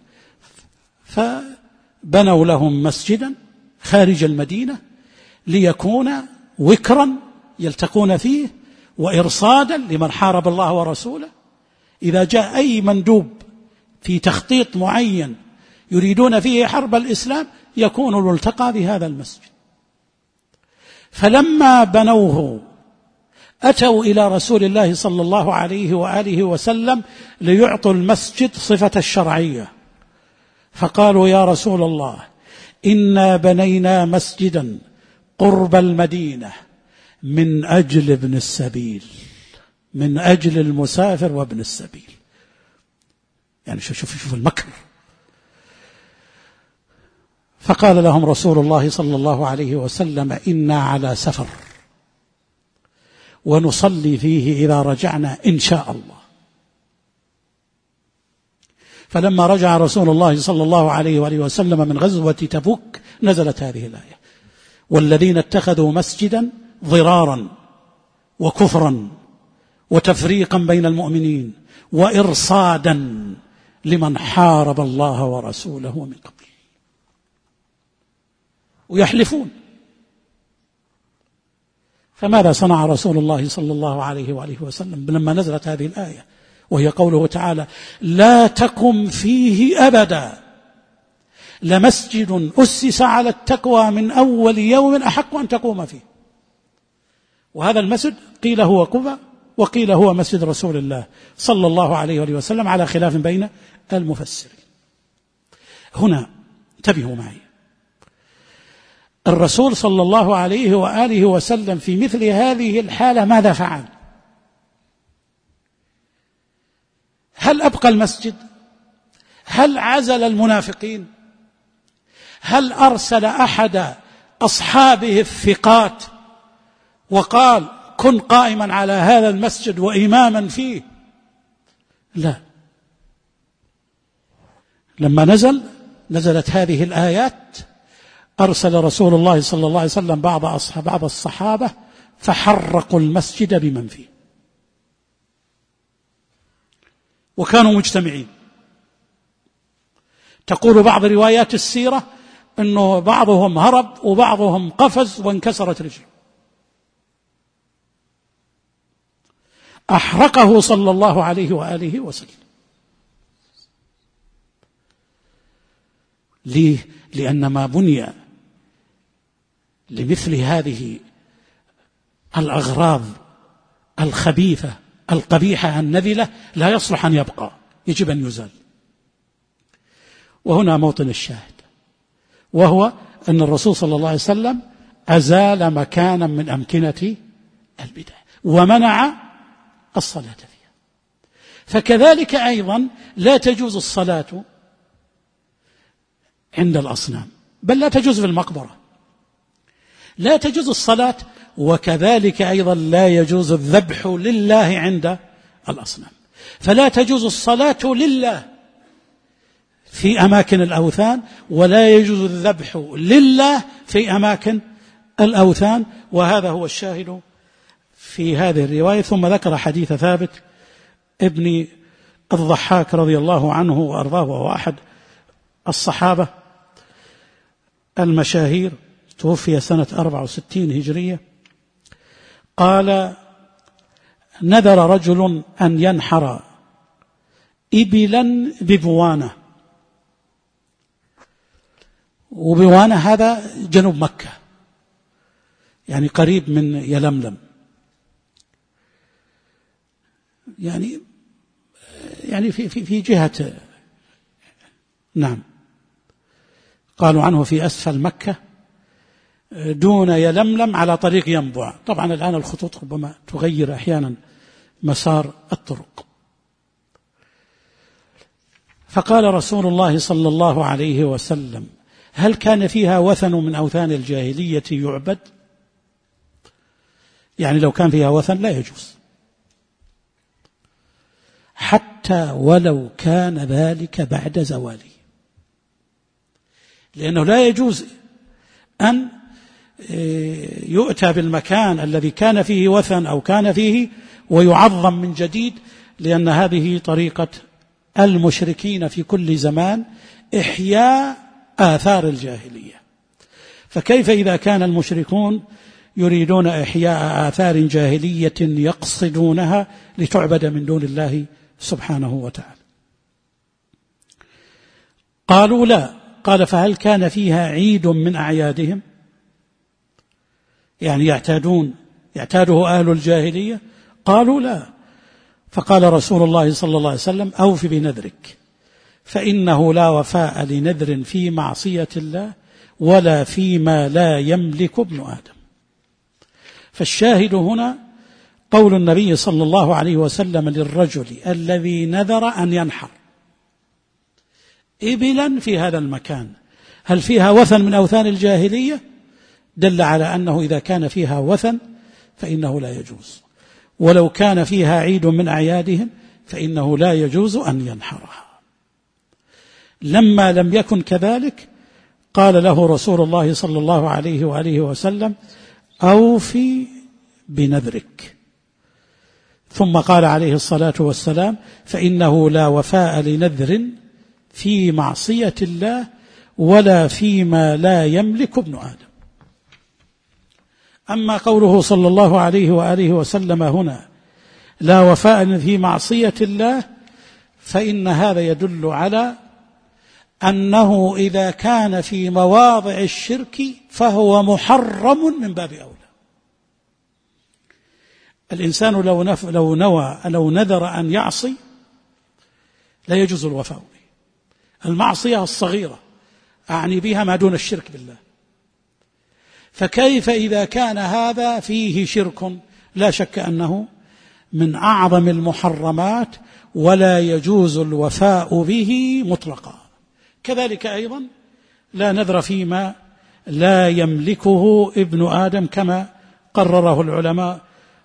فبنوا لهم مسجدا خارج المدينة ليكون وكرا يلتقون فيه وإرصادا لمن حارب الله ورسوله. إذا جاء أي مندوب في تخطيط معين يريدون فيه حرب الإسلام يكون الملتقى بهذا المسجد. فلما بنوه أتوا إلى رسول الله صلى الله عليه وآله وسلم ليعطوا المسجد صفة الشرعية، فقالوا: يا رسول الله، إنا بنينا مسجدا قرب المدينة من أجل ابن السبيل، من أجل المسافر وابن السبيل. يعني شوف المكر. فقال لهم رسول الله صلى الله عليه وسلم: إنا على سفر ونصلي فيه إذا رجعنا إن شاء الله. فلما رجع رسول الله صلى الله عليه وآله وسلم من غزوة تبوك نزلت هذه الآية: والذين اتخذوا مسجدا ضرارا وكفرا وتفريقا بين المؤمنين وإرصادا لمن حارب الله ورسوله من قبل. ويحلفون. فماذا صنع رسول الله صلى الله عليه وآله وسلم لما نزلت هذه الآية، وهي قوله تعالى: لا تقم فيه أبدا لمسجد أسس على التقوى من أول يوم أحق أن تقوم فيه. وهذا المسجد قيل هو قباء وقيل هو مسجد رسول الله صلى الله عليه وآله وسلم، على خلاف بين المفسرين. هنا انتبهوا معي، الرسول صلى الله عليه وآله وسلم في مثل هذه الحالة ماذا فعل؟ هل أبقى المسجد؟ هل عزل المنافقين؟ هل أرسل أحد أصحابه الثقات وقال: كن قائما على هذا المسجد وإماما فيه؟ لا. لما نزلت هذه الآيات أرسل رسول الله صلى الله عليه وسلم بعض الصحابة فحرقوا المسجد بمن فيه، وكانوا مجتمعين. تقول بعض روايات السيرة أنه بعضهم هرب وبعضهم قفز وانكسرت رجله. أحرقه صلى الله عليه وآله وسلم. ليه؟ لأن ما بني لمثل هذه الأغراض الخبيثة القبيحة النذلة لا يصلح أن يبقى، يجب أن يزال. وهنا موطن الشاهد، وهو أن الرسول صلى الله عليه وسلم أزال مكانا من أمكنة البدع ومنع الصلاة فيها. فكذلك أيضا لا تجوز الصلاة عند الأصنام، بل لا تجوز في المقبرة، لا تجوز الصلاة. وكذلك أيضا لا يجوز الذبح لله عند الأصنام. فلا تجوز الصلاة لله في أماكن الأوثان، ولا يجوز الذبح لله في أماكن الأوثان. وهذا هو الشاهد في هذه الرواية. ثم ذكر حديث ثابت ابن الضحاك رضي الله عنه وأرضاه، وهو أحد الصحابة المشاهير، توفي سنة 64 هجرية. قال: نذر رجل أن ينحر إبلا ببوانة، وبوانة هذا جنوب مكة، يعني قريب من يلملم، يعني في جهة، نعم، قالوا عنه في أسفل مكة دون يلملم على طريق ينبع. طبعا الآن الخطوط ربما تغير أحيانا مسار الطرق. فقال رسول الله صلى الله عليه وسلم: هل كان فيها وثن من أوثان الجاهلية يعبد؟ يعني لو كان فيها وثن لا يجوز، حتى ولو كان ذلك بعد زواله، لأنه لا يجوز أن يؤتى بالمكان الذي كان فيه وثن أو كان فيه ويعظم من جديد، لأن هذه طريقة المشركين في كل زمان، إحياء آثار الجاهلية. فكيف إذا كان المشركون يريدون إحياء آثار جاهلية يقصدونها لتعبد من دون الله سبحانه وتعالى؟ قالوا لا. قال: فهل كان فيها عيد من أعيادهم؟ يعني يعتاده أهل الجاهلية؟ قالوا لا. فقال رسول الله صلى الله عليه وسلم: أوف بنذرك، فإنه لا وفاء لنذر في معصية الله ولا فيما لا يملك ابن آدم. فالشاهد هنا قول النبي صلى الله عليه وسلم للرجل الذي نذر أن ينحر إبلا في هذا المكان، هل فيها وثن من أوثان الجاهلية؟ دل على أنه إذا كان فيها وثن فإنه لا يجوز، ولو كان فيها عيد من أعيادهم فإنه لا يجوز أن ينحرها. لما لم يكن كذلك قال له رسول الله صلى الله عليه وآله وسلم: أوفي بنذرك. ثم قال عليه الصلاة والسلام: فإنه لا وفاء لنذر في معصية الله ولا فيما لا يملك ابن آدم. أما قوله صلى الله عليه وآله وسلم هنا لا وفاء في معصية الله، فإن هذا يدل على أنه إذا كان في مواضع الشرك فهو محرم من باب أولى. الإنسان لو نذر أن يعصي لا يجوز الوفاء به. المعصية الصغيرة أعني بها ما دون الشرك بالله، فكيف إذا كان هذا فيه شرك؟ لا شك أنه من أعظم المحرمات ولا يجوز الوفاء به مطلقا. كذلك أيضا لا نذر فيما لا يملكه ابن آدم، كما قرره العلماء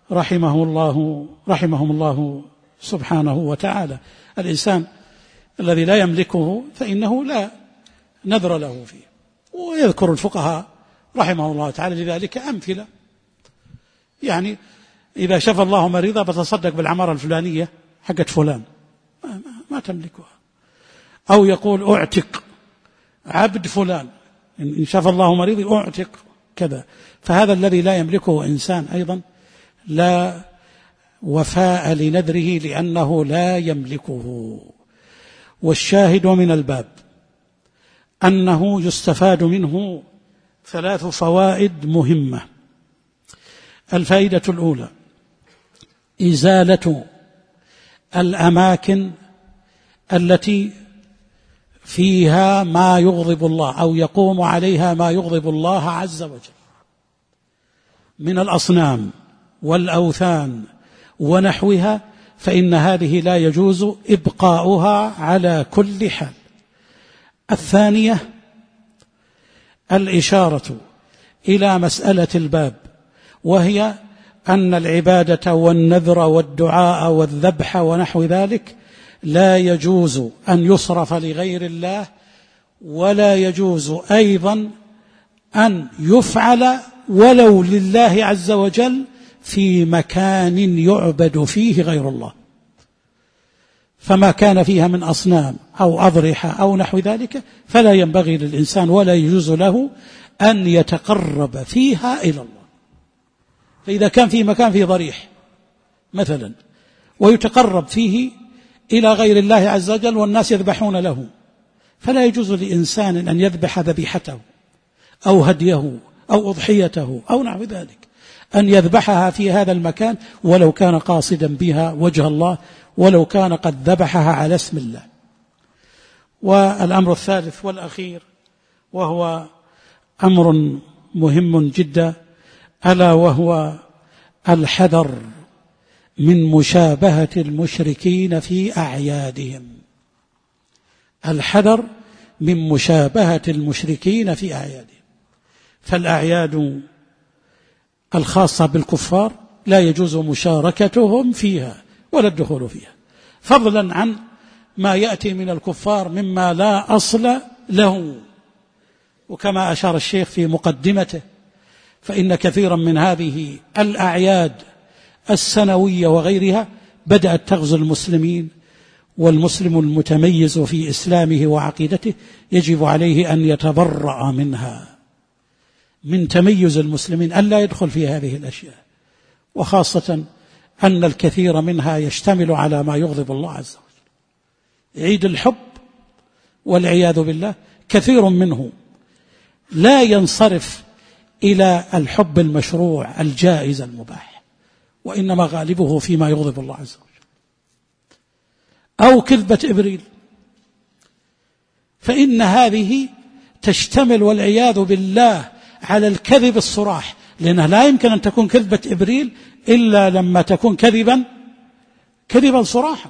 رحمهم الله سبحانه وتعالى. الإنسان الذي لا يملكه فإنه لا نذر له فيه. ويذكر الفقهاء رحمه الله تعالى لذلك أمثلة، يعني إذا شفى الله مريضا بتصدق بالعمارة الفلانية حقت فلان، ما تملكها. أو يقول أعتق عبد فلان، إن شفى الله مريضي أعتق كذا. فهذا الذي لا يملكه إنسان أيضا لا وفاء لنذره لأنه لا يملكه. والشاهد من الباب أنه يستفاد منه 3 فوائد مهمة. الفائدة الأولى: إزالة الأماكن التي فيها ما يغضب الله أو يقوم عليها ما يغضب الله عز وجل من الأصنام والأوثان ونحوها، فإن هذه لا يجوز إبقاؤها على كل حال. الثانية: الإشارة إلى مسألة الباب، وهي أن العبادة والنذر والدعاء والذبح ونحو ذلك لا يجوز أن يصرف لغير الله، ولا يجوز أيضا أن يفعل ولو لله عز وجل في مكان يعبد فيه غير الله. فما كان فيها من أصنام أو أضرحة أو نحو ذلك فلا ينبغي للإنسان ولا يجوز له أن يتقرب فيها إلى الله. فإذا كان في مكان فيه ضريح مثلا ويتقرب فيه إلى غير الله عز وجل والناس يذبحون له، فلا يجوز لإنسان أن يذبح ذبيحته أو هديه أو أضحيته أو نحو ذلك، أن يذبحها في هذا المكان ولو كان قاصدا بها وجه الله، ولو كان قد ذبحها على اسم الله. والأمر الثالث والأخير، وهو أمر مهم جدا، ألا وهو الحذر من مشابهة المشركين في أعيادهم. الحذر من مشابهة المشركين في أعيادهم. فالأعياد الخاصة بالكفار لا يجوز مشاركتهم فيها ولا الدخول فيها، فضلا عن ما يأتي من الكفار مما لا أصل له. وكما أشار الشيخ في مقدمته، فإن كثيرا من هذه الأعياد السنوية وغيرها بدأت تغزو المسلمين، والمسلم المتميز في إسلامه وعقيدته يجب عليه أن يتبرأ منها، من تميز المسلمين أن لا يدخل في هذه الأشياء، وخاصة أن الكثير منها يشتمل على ما يغضب الله عز وجل. عيد الحب والعياذ بالله كثير منه لا ينصرف إلى الحب المشروع الجائز المباح، وإنما غالبه فيما يغضب الله عز وجل. أو كذبة إبريل، فإن هذه تشتمل والعياذ بالله على الكذب الصراح، لأنه لا يمكن أن تكون كذبة إبريل إلا لما تكون كذبا صراحا.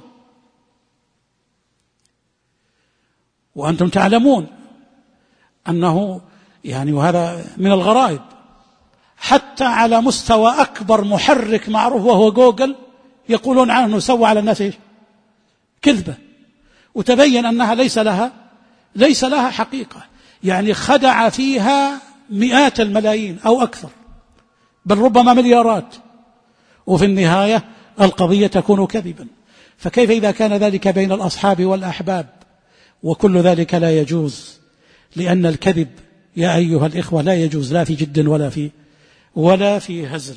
وأنتم تعلمون أنه وهذا من الغرائب، حتى على مستوى أكبر محرك معروف وهو جوجل يقولون عنه أنه سوى على الناس كذبة، وتبين أنها ليس لها حقيقة، خدع فيها مئات الملايين أو أكثر، بل ربما مليارات، وفي النهاية القضية تكون كذبا. فكيف إذا كان ذلك بين الأصحاب والأحباب؟ وكل ذلك لا يجوز، لأن الكذب يا أيها الإخوة لا يجوز، لا في جد ولا في هزل.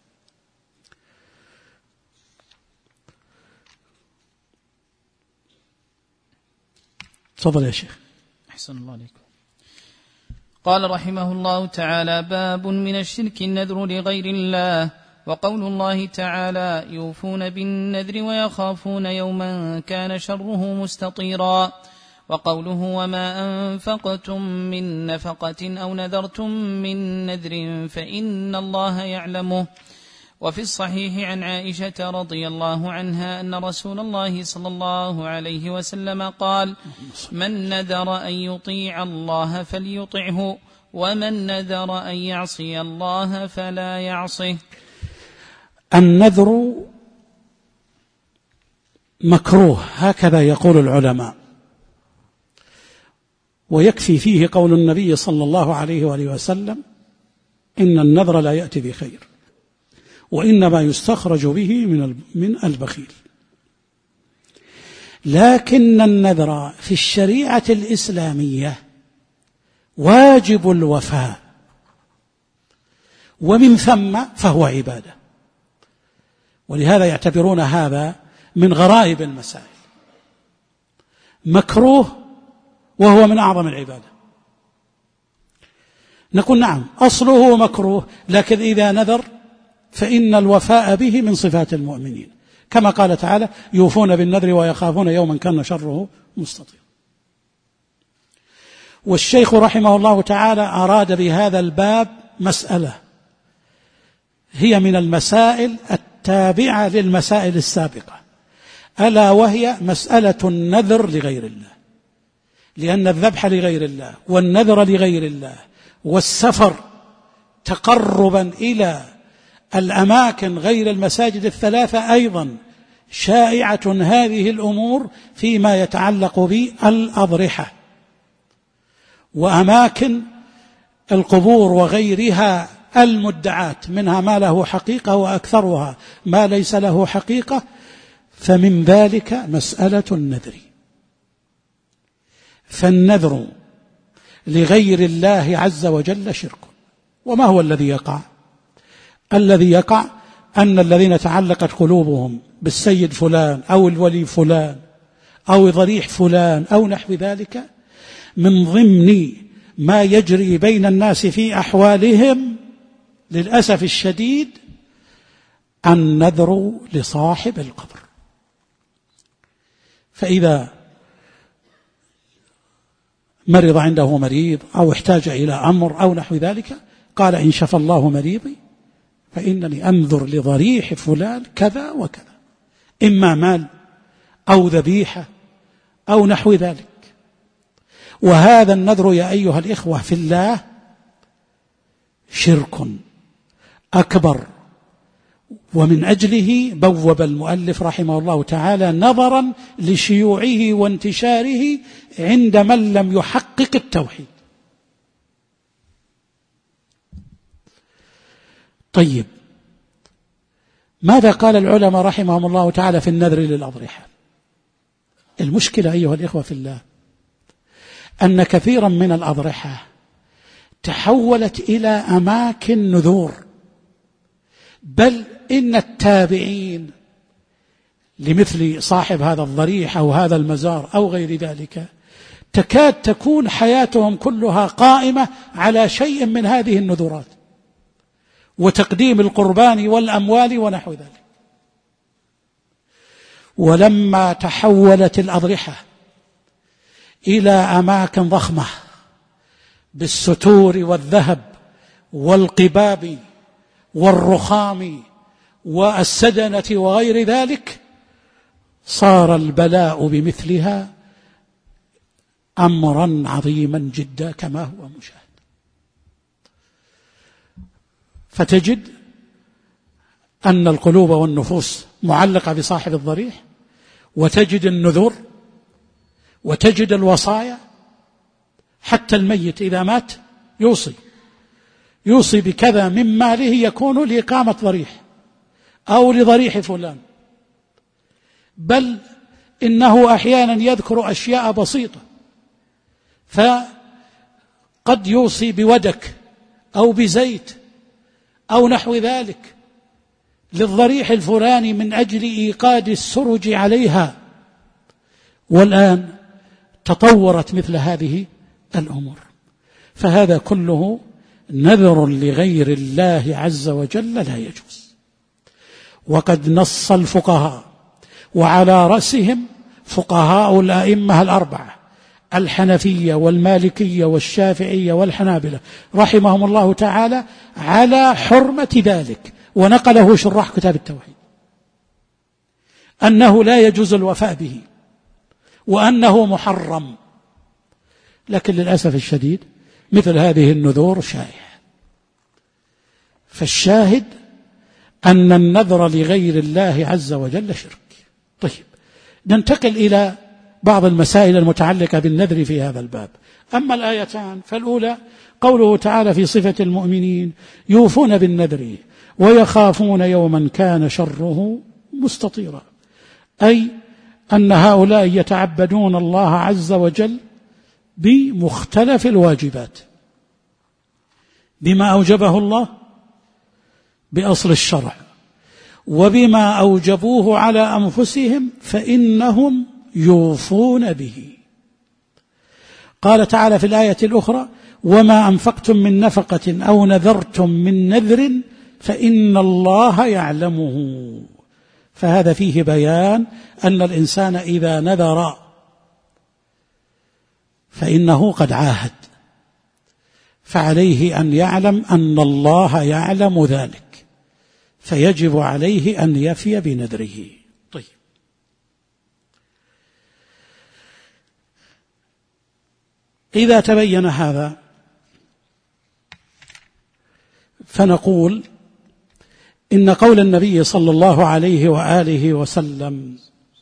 تفضل يا شيخ. أحسن الله عليكم. قال رحمه الله تعالى: باب من الشرك النذر لغير الله. وقول الله تعالى: يوفون بالنذر ويخافون يوما كان شره مستطيرا. وقوله: وما أنفقتم من نفقة أو نذرتم من نذر فإن الله يعلمه. وفي الصحيح عن عائشة رضي الله عنها أن رسول الله صلى الله عليه وسلم قال: من نذر أن يطيع الله فليطعه، ومن نذر أن يعصي الله فلا يعصه. النذر مكروه، هكذا يقول العلماء، ويكفي فيه قول النبي صلى الله عليه وآله وسلم: إن النذر لا يأتي بخير، وإنما يستخرج به من البخيل. لكن النذر في الشريعة الإسلامية واجب الوفاء، ومن ثم فهو عبادة، ولهذا يعتبرون هذا من غرائب المسائل. مكروه وهو من أعظم العبادة. نقول نعم أصله مكروه، لكن إذا نذر فإن الوفاء به من صفات المؤمنين، كما قال تعالى: يوفون بالنذر ويخافون يوما كان شره مستطيرا. والشيخ رحمه الله تعالى أراد بهذا الباب مسألة هي من المسائل التابعة للمسائل السابقة، ألا وهي مسألة النذر لغير الله، لأن الذبح لغير الله والنذر لغير الله والسفر تقربا إلى الأماكن غير المساجد الثلاثة أيضا شائعة هذه الأمور فيما يتعلق بالأضرحة وأماكن القبور وغيرها المدعات، منها ما له حقيقة وأكثرها ما ليس له حقيقة. فمن ذلك مسألة النذر. فالنذر لغير الله عز وجل شرك. وما هو الذي يقع؟ الذي يقع أن الذين تعلقت قلوبهم بالسيد فلان أو الولي فلان أو ضريح فلان أو نحو ذلك، من ضمن ما يجري بين الناس في أحوالهم للأسف الشديد النذر لصاحب القبر. فإذا مرض عنده مريض أو احتاج إلى أمر أو نحو ذلك، قال: إن شفى الله مريضي فإنني أنذر لضريح فلان كذا وكذا، إما مال أو ذبيحة أو نحو ذلك. وهذا النذر يا أيها الإخوة في الله شرك أكبر، ومن أجله بوب المؤلف رحمه الله تعالى نظرا لشيوعه وانتشاره عند من لم يحقق التوحيد. طيب، ماذا قال العلماء رحمهم الله تعالى في النذر للأضرحة؟ المشكلة أيها الإخوة في الله أن كثيرا من الأضرحة تحولت إلى أماكن نذور، بل إن التابعين لمثل صاحب هذا الضريح أو هذا المزار أو غير ذلك تكاد تكون حياتهم كلها قائمة على شيء من هذه النذورات وتقديم القربان والأموال ونحو ذلك. ولما تحولت الأضرحة إلى أماكن ضخمة بالستور والذهب والقباب والرخام والسدنة وغير ذلك، صار البلاء بمثلها أمرا عظيما جدا كما هو مشاهد. فتجد أن القلوب والنفوس معلقة بصاحب الضريح، وتجد النذور، وتجد الوصايا، حتى الميت إذا مات يوصي بكذا من ماله يكون لإقامة ضريح أو لضريح فلان، بل إنه أحيانا يذكر أشياء بسيطة، فقد يوصي بودك أو بزيت أو نحو ذلك للضريح الفلاني من أجل إيقاد السرج عليها. والآن تطورت مثل هذه الأمور، فهذا كله نذر لغير الله عز وجل لا يجوز. وقد نص الفقهاء، وعلى رأسهم فقهاء الأئمة الأربعة الحنفية والمالكية والشافعية والحنابلة رحمهم الله تعالى، على حرمة ذلك، ونقله شراح كتاب التوحيد أنه لا يجوز الوفاء به وأنه محرم. لكن للأسف الشديد مثل هذه النذور شائعة. فالشاهد أن النذر لغير الله عز وجل شرك. طيب، ننتقل إلى بعض المسائل المتعلقة بالنذر في هذا الباب. أما الآيتان فالأولى قوله تعالى في صفة المؤمنين: يوفون بالنذر ويخافون يوما كان شره مستطيرا، أي أن هؤلاء يتعبدون الله عز وجل بمختلف الواجبات، بما أوجبه الله بأصل الشرع، وبما أوجبوه على أنفسهم فإنهم يوفون به. قال تعالى في الآية الأخرى: وما أنفقتم من نفقة أو نذرتم من نذر فإن الله يعلمه. فهذا فيه بيان أن الإنسان إذا نذر فإنه قد عاهد، فعليه أن يعلم أن الله يعلم ذلك، فيجب عليه أن يفي بنذره. طيب، إذا تبين هذا فنقول إن قول النبي صلى الله عليه وآله وسلم: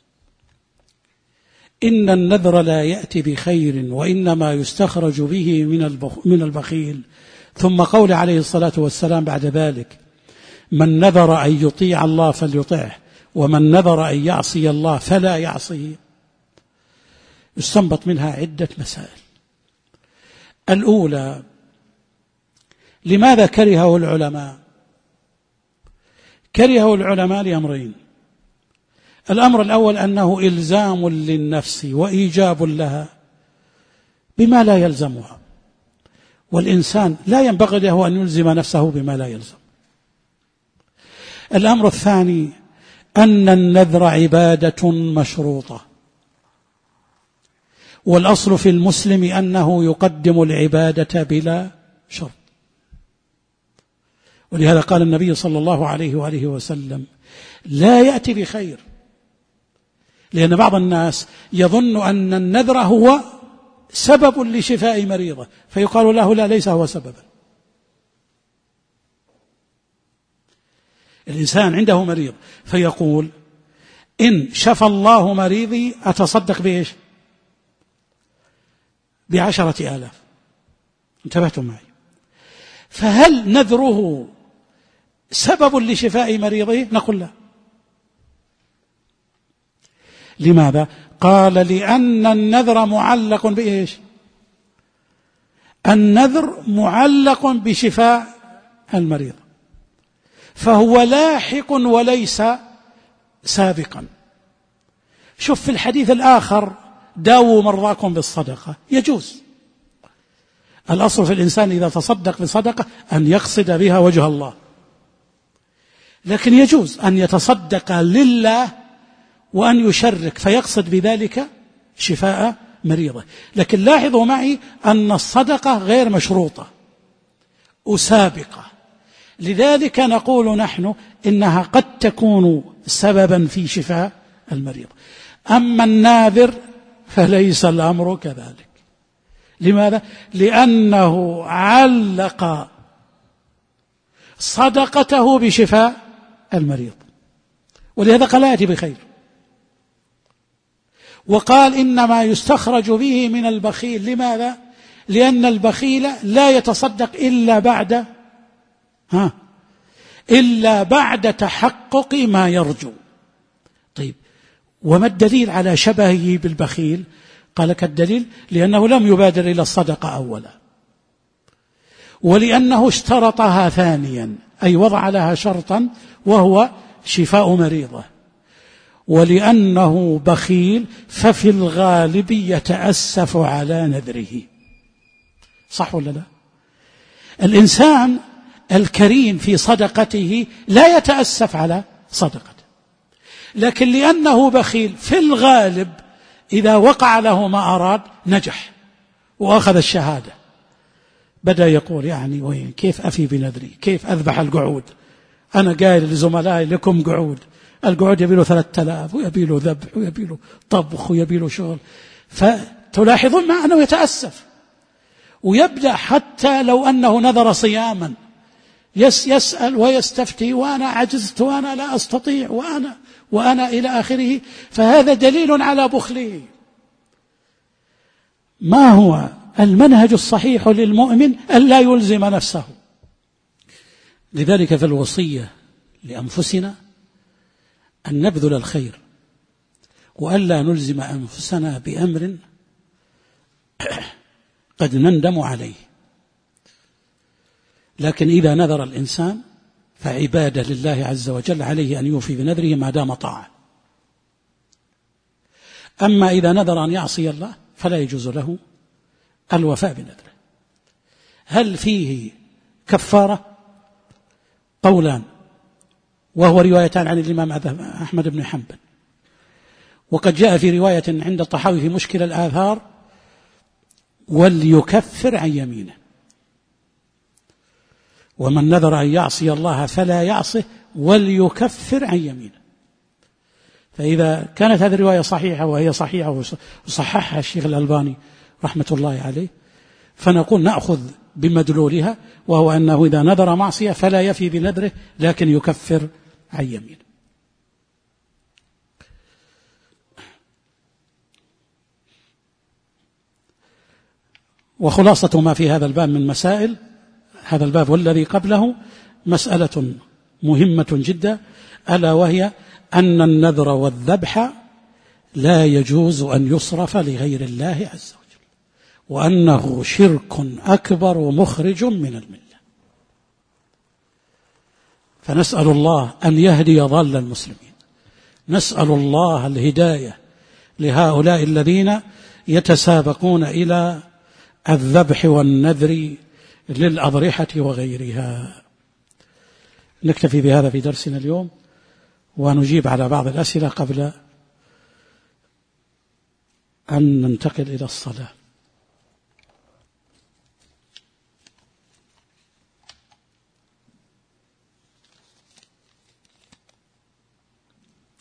إن النذر لا يأتي بخير وإنما يستخرج به من البخيل، ثم قول عليه الصلاة والسلام بعد ذلك: من نذر أن يطيع الله فليطعه، ومن نذر أن يعصي الله فلا يعصيه، يستنبط منها عدة مسائل. الأولى: لماذا كرهه العلماء؟ كرهه العلماء لأمرين: الأمر الأول أنه إلزام للنفس وإيجاب لها بما لا يلزمها، والإنسان لا ينبغي له أن يلزم نفسه بما لا يلزم. الأمر الثاني أن النذر عبادة مشروطة، والأصل في المسلم أنه يقدم العبادة بلا شرط. ولهذا قال النبي صلى الله عليه وآله وسلم: لا يأتي بخير، لأن بعض الناس يظن أن النذر هو سبب لشفاء مريضه، فيقال له لا، ليس هو سببا. الإنسان عنده مريض فيقول إن شفى الله مريضي أتصدق بإيش؟ ب10,000. انتبهتم معي؟ فهل نذره سبب لشفاء مريضه؟ نقول لا. لماذا؟ قال لأن النذر معلق بإيش؟ النذر معلق بشفاء المريض، فهو لاحق وليس سابقا. شوف في الحديث الآخر داووا مرضاكم بالصدقة، يجوز. الأصل في الإنسان إذا تصدق بصدقة أن يقصد بها وجه الله، لكن يجوز أن يتصدق لله وأن يشرك فيقصد بذلك شفاء مريضه. لكن لاحظوا معي أن الصدقة غير مشروطة وسابقة، لذلك نقول نحن إنها قد تكون سببا في شفاء المريض. أما الناذر فليس الأمر كذلك. لماذا؟ لأنه علق صدقته بشفاء المريض، ولهذا قال لا يأتي بخير. وقال إنما يستخرج به من البخيل. لماذا؟ لأن البخيل لا يتصدق إلا بعد تحقق ما يرجو. طيب، وما الدليل على شبهه بالبخيل؟ قال كالدليل لأنه لم يبادر إلى الصدقة أولا، ولأنه اشترطها ثانيا، أي وضع لها شرطا وهو شفاء مريضه، ولأنه بخيل ففي الغالب يتأسف على نذره. صح ولا لا؟ الإنسان الكريم في صدقته لا يتأسف على صدقته، لكن لأنه بخيل في الغالب إذا وقع له ما أراد نجح وأخذ الشهادة، بدأ يقول يعني وين كيف أفي بنذري، كيف أذبح القعود، أنا قايل لزملائي لكم قعود، القعود يبيله 3000 ويبيله ذبح ويبيله طبخ ويبيله شغل. فتلاحظون مع أنه يتأسف، ويبدأ حتى لو أنه نذر صياما يسأل ويستفتي، وأنا عجزت وأنا لا أستطيع وأنا إلى آخره. فهذا دليل على بخله. ما هو المنهج الصحيح للمؤمن؟ ألا يلزم نفسه. لذلك في الوصية لأنفسنا أن نبذل الخير، وألا نلزم أنفسنا بأمر قد نندم عليه. لكن إذا نذر الإنسان فعبادة لله عز وجل عليه أن يوفي بنذره ما دام طاعة. أما إذا نذر أن يعصي الله فلا يجوز له الوفاء بنذره. هل فيه كفارة؟ قولان، وهو روايتان عن الإمام أحمد بن حنبل، وقد جاء في رواية عند الطحاوي في مشكل الآثار وليكفر عن يمينه، ومن نذر أن يعصي الله فلا يعصه وليكفر عن يمينه. فإذا كانت هذه الرواية صحيحة، وهي صحيحة وصححها الشيخ الألباني رحمة الله عليه، فنقول نأخذ بمدلولها، وهو أنه إذا نذر معصية فلا يفي بنذره لكن يكفر عن يمينه. وخلاصة ما في هذا الباب من مسائل هذا الباب والذي قبله مسألة مهمة جدا، ألا وهي أن النذر والذبح لا يجوز أن يصرف لغير الله عز وجل، وأنه شرك أكبر ومخرج من الملة. فنسأل الله أن يهدي ضال المسلمين، نسأل الله الهداية لهؤلاء الذين يتسابقون إلى الذبح والنذر للأضرحة وغيرها. نكتفي بهذا في درسنا اليوم، ونجيب على بعض الأسئلة قبل أن ننتقل إلى الصلاة.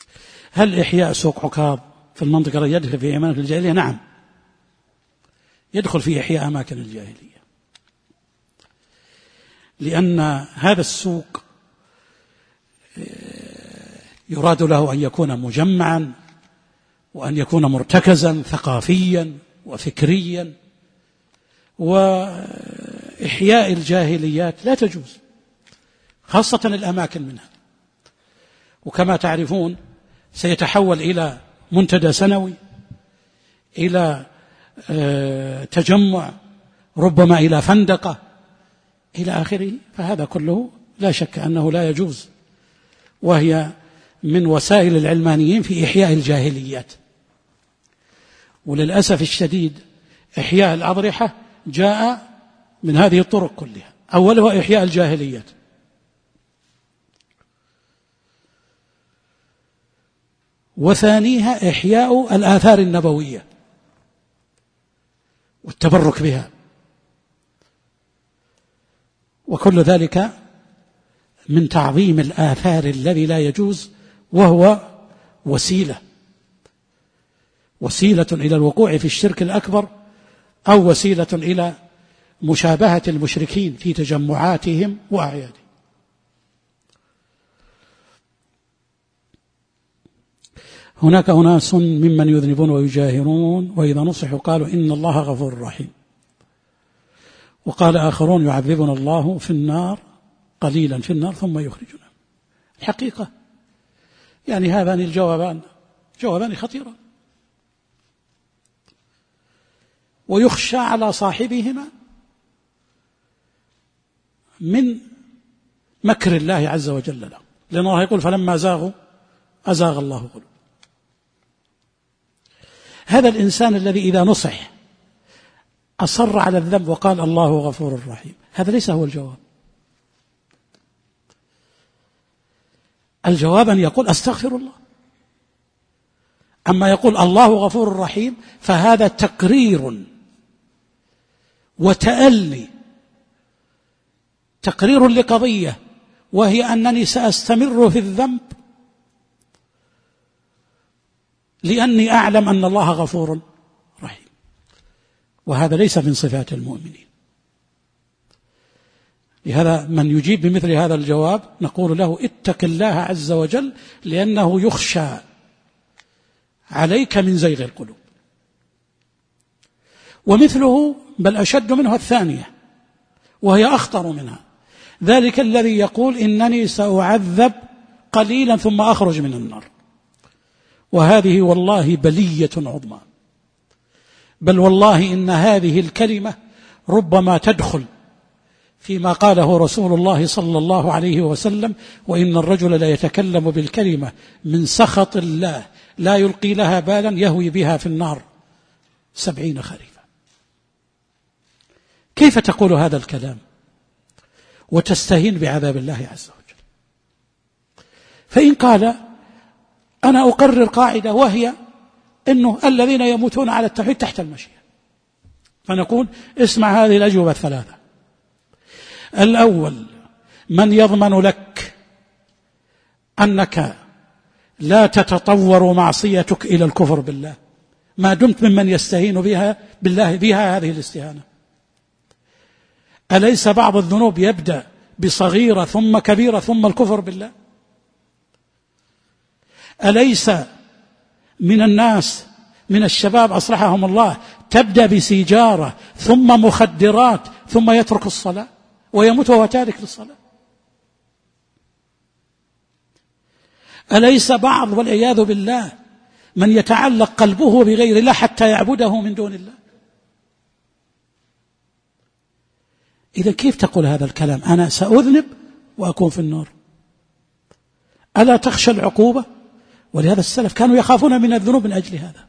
هل إحياء سوق عكاظ في المنطقة التي يدخل في إيمان في الجاهلية؟ نعم، يدخل في إحياء أماكن الجاهلية، لأن هذا السوق يراد له أن يكون مجمعا، وأن يكون مرتكزا ثقافيا وفكريا، وإحياء الجاهليات لا تجوز، خاصة الأماكن منها. وكما تعرفون سيتحول إلى منتدى سنوي، إلى تجمع، ربما إلى فندقة إلى آخره، فهذا كله لا شك أنه لا يجوز، وهي من وسائل العلمانيين في إحياء الجاهليات. وللأسف الشديد إحياء الأضرحة جاء من هذه الطرق كلها، أولها إحياء الجاهليات، وثانيها إحياء الآثار النبوية والتبرك بها، وكل ذلك من تعظيم الآثار الذي لا يجوز، وهو وسيلة إلى الوقوع في الشرك الأكبر، أو وسيلة إلى مشابهة المشركين في تجمعاتهم وأعيادهم. هناك أناس ممن يذنبون ويجاهرون، وإذا نصحوا قالوا إن الله غفور رحيم، وقال آخرون يعذبنا الله في النار قليلا في النار ثم يخرجنا. الحقيقة يعني هذان الجوابان جوابان خطيران، ويخشى على صاحبهما من مكر الله عز وجل له، لأن الله يقول فلما زاغوا أزاغ الله قلوبهم. هذا الإنسان الذي إذا نصح أصر على الذنب وقال الله غفور رحيم، هذا ليس هو الجواب. الجواب أن يقول أستغفر الله. أما يقول الله غفور رحيم فهذا تقرير وتألي، تقرير لقضية، وهي أنني سأستمر في الذنب لأني أعلم أن الله غفور رحيم، وهذا ليس من صفات المؤمنين. لهذا من يجيب بمثل هذا الجواب نقول له اتق الله عز وجل، لأنه يخشى عليك من زيغ القلوب. ومثله بل أشد منه الثانية، وهي أخطر منها، ذلك الذي يقول إنني سأعذب قليلا ثم أخرج من النار، وهذه والله بلية عظمى. بل والله إن هذه الكلمة ربما تدخل فيما قاله رسول الله صلى الله عليه وسلم: وإن الرجل لا يتكلم بالكلمة من سخط الله لا يلقي لها بالا يهوي بها في النار 70 خريفا. كيف تقول هذا الكلام وتستهين بعذاب الله عز وجل؟ فإن قال أنا أقرر قاعدة، وهي أنه الذين يموتون على التوحيد تحت المشيئة، فنقول اسمع هذه الأجوبة الثلاثة. الأول: من يضمن لك أنك لا تتطور معصيتك إلى الكفر بالله ما دمت ممن يستهين بها هذه الاستهانة؟ أليس بعض الذنوب يبدأ بصغيرة ثم كبيرة ثم الكفر بالله؟ أليس من الناس من الشباب أصلحهم الله تبدأ بسيجارة ثم مخدرات ثم يترك الصلاة ويموت وهو تارك للصلاة؟ أليس بعض والعياذ بالله من يتعلق قلبه بغير الله حتى يعبده من دون الله؟ إذا كيف تقول هذا الكلام؟ أنا سأذنب وأكون في النار. ألا تخشى العقوبة؟ ولهذا السلف كانوا يخافون من الذنوب من أجل هذا.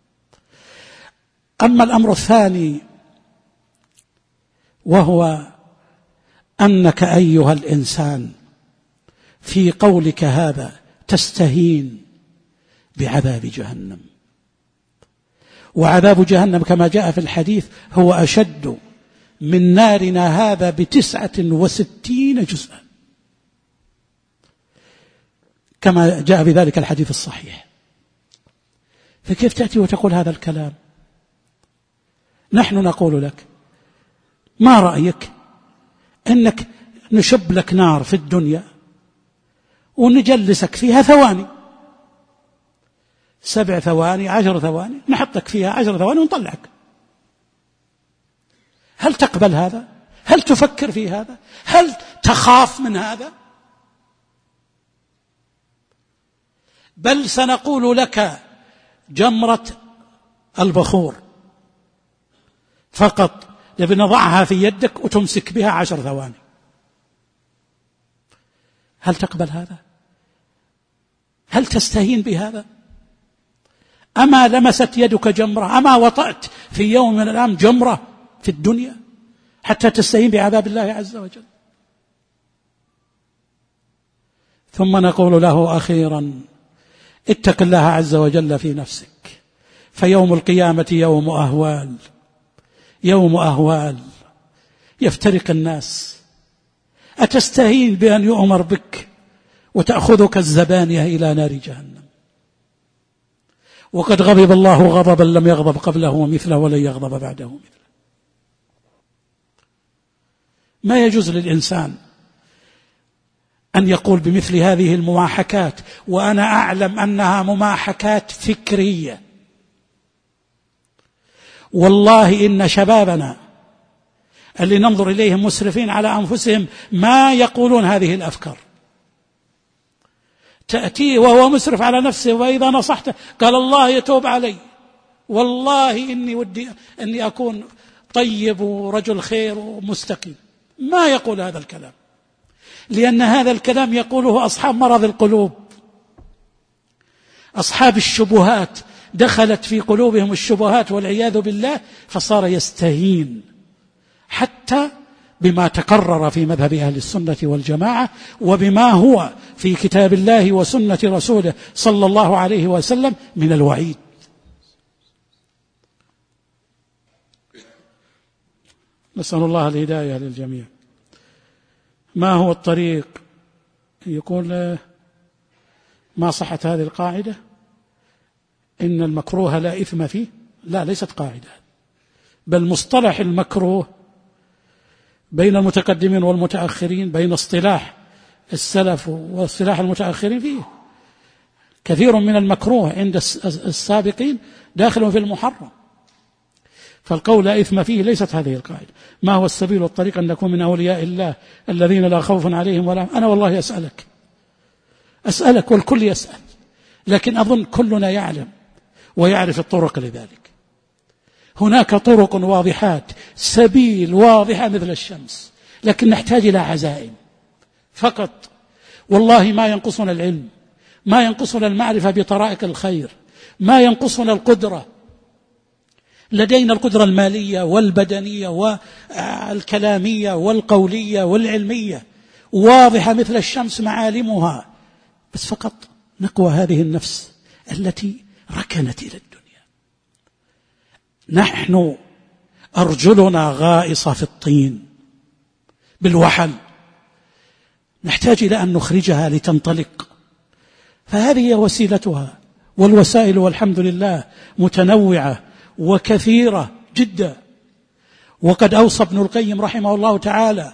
أما الأمر الثاني، وهو أنك أيها الإنسان في قولك هذا تستهين بعذاب جهنم، وعذاب جهنم كما جاء في الحديث هو أشد من نارنا هذا ب69 جزءا، كما جاء بذلك الحديث الصحيح. فكيف تأتي وتقول هذا الكلام؟ نحن نقول لك ما رأيك أنك نشب لك نار في الدنيا ونجلسك فيها ثواني، 7 ثواني 10 ثواني، نحطك فيها 10 ثواني ونطلعك. هل تقبل هذا؟ هل تفكر في هذا؟ هل تخاف من هذا؟ بل سنقول لك جمرة البخور فقط نضعها في يدك وتمسك بها 10 ثواني. هل تقبل هذا؟ هل تستهين بهذا؟ أما لمست يدك جمرة؟ أما وطأت في يوم من الأيام جمرة في الدنيا حتى تستهين بعذاب الله عز وجل؟ ثم نقول له أخيرا اتق الله عز وجل في نفسك، فيوم القيامة يوم أهوال، يوم أهوال يفترق الناس. أتستهين بأن يؤمر بك وتأخذك الزبانية إلى نار جهنم؟ وقد غضب الله غضبا لم يغضب قبله ومثله ولن يغضب بعده مثله. ما يجوز للإنسان أن يقول بمثل هذه المماحكات، وأنا أعلم أنها مماحكات فكرية. والله إن شبابنا اللي ننظر إليهم مسرفين على أنفسهم ما يقولون هذه الأفكار. تأتيه وهو مسرف على نفسه، وإذا نصحته قال الله يتوب علي، والله إني ودي أني أكون طيب ورجل خير ومستقيم. ما يقول هذا الكلام، لأن هذا الكلام يقوله أصحاب مرض القلوب، أصحاب الشبهات، دخلت في قلوبهم الشبهات والعياذ بالله، فصار يستهين حتى بما تقرر في مذهب أهل السنة والجماعة، وبما هو في كتاب الله وسنة رسوله صلى الله عليه وسلم من الوعيد. نسأل الله الهداية للجميع. ما هو الطريق؟ يقول ما صحت هذه القاعدة إن المكروه لا إثم فيه؟ لا، ليست قاعدة، بل مصطلح المكروه بين المتقدمين والمتأخرين، بين اصطلاح السلف واصطلاح المتأخرين، فيه كثير من المكروه عند السابقين داخل في المحرم. فالقول لا إثم فيه ليست هذه القاعدة. ما هو السبيل والطريق أن نكون من أولياء الله الذين لا خوف عليهم ولا أنا والله أسألك والكل يسأل، لكن أظن كلنا يعلم ويعرف الطرق لذلك. هناك طرق واضحات، سبيل واضحة مثل الشمس، لكن نحتاج إلى عزائم فقط. والله ما ينقصنا العلم، ما ينقصنا المعرفة بطرائق الخير، ما ينقصنا القدرة. لدينا القدرة المالية والبدنية والكلامية والقولية والعلمية واضحة مثل الشمس معالمها، بس فقط نقوى هذه النفس التي ركنت إلى الدنيا. نحن أرجلنا غائصة في الطين بالوحل، نحتاج إلى أن نخرجها لتنطلق، فهذه وسيلتها. والوسائل والحمد لله متنوعة وكثيرة جدا. وقد أوصى ابن القيم رحمه الله تعالى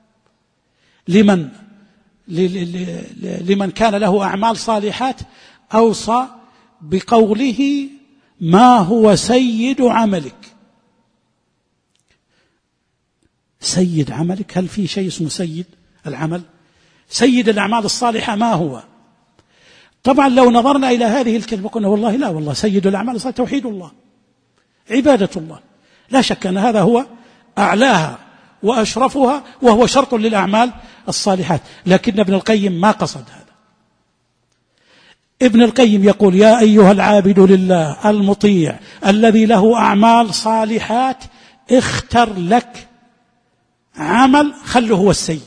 لمن كان له أعمال صالحات، أوصى بقوله ما هو سيد عملك. سيد عملك، هل في شيء اسمه سيد العمل؟ سيد الأعمال الصالحة ما هو؟ طبعا لو نظرنا إلى هذه الكلمة قلنا والله لا، والله سيد الأعمال الصالحة توحيد الله، عبادة الله، لا شك أن هذا هو أعلاها وأشرفها، وهو شرط للأعمال الصالحات. لكن ابن القيم ما قصد هذا. ابن القيم يقول يا أيها العابد لله المطيع الذي له أعمال صالحات، اختر لك عمل خله هو السيد.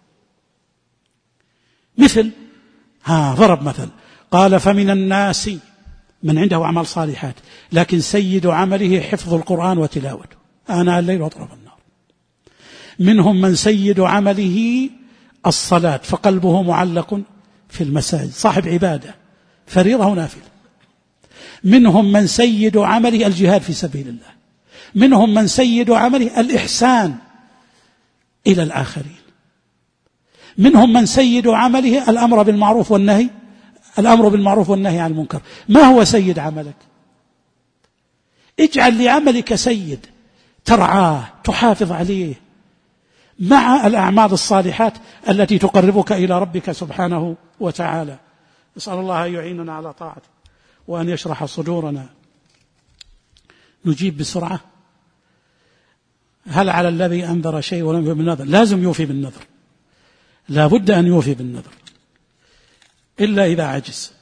مثل ضرب مثل قال فمن الناس من عنده أعمال صالحات لكن سيد عمله حفظ القرآن وتلاوته آناء الليل وأطراف النهار. منهم من سيد عمله الصلاة فقلبه معلق في المساجد، صاحب عبادة فريضة ونافلة. منهم من سيد عمله الجهاد في سبيل الله، منهم من سيد عمله الإحسان إلى الآخرين، منهم من سيد عمله الأمر بالمعروف والنهي عن المنكر. ما هو سيد عملك؟ اجعل لعملك سيد ترعاه تحافظ عليه مع الأعمال الصالحات التي تقربك إلى ربك سبحانه وتعالى. نسأل الله أن يعيننا على طاعته وأن يشرح صدورنا. نجيب بسرعة. هل على الذي أنذر شيء ولم يوفي بالنذر؟ لازم يوفي بالنذر، لا بد أن يوفي بالنذر إلا إذا عجز.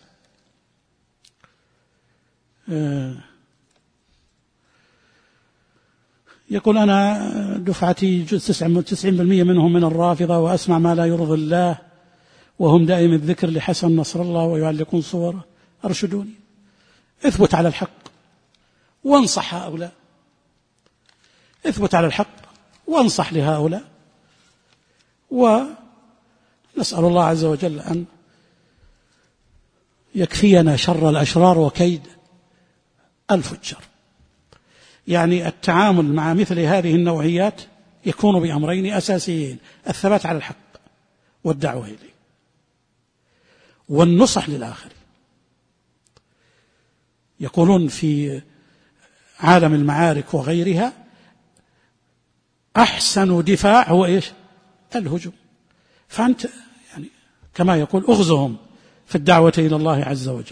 يقول أنا دفعتي 90% منهم من الرافضة، وأسمع ما لا يرضي الله، وهم دائم الذكر لحسن نصر الله ويعلقون صوره. أرشدوني. اثبت على الحق وانصح هؤلاء، اثبت على الحق وانصح لهؤلاء، ونسأل الله عز وجل أن يكفينا شر الأشرار وكيد الفجار. يعني التعامل مع مثل هذه النوعيات يكون بأمرين أساسيين: الثبات على الحق والدعوة إليه والنصح للآخر. يقولون في عالم المعارك وغيرها أحسن دفاع هو إيش؟ الهجوم. فأنت يعني كما يقول أغزهم في الدعوة إلى الله عز وجل.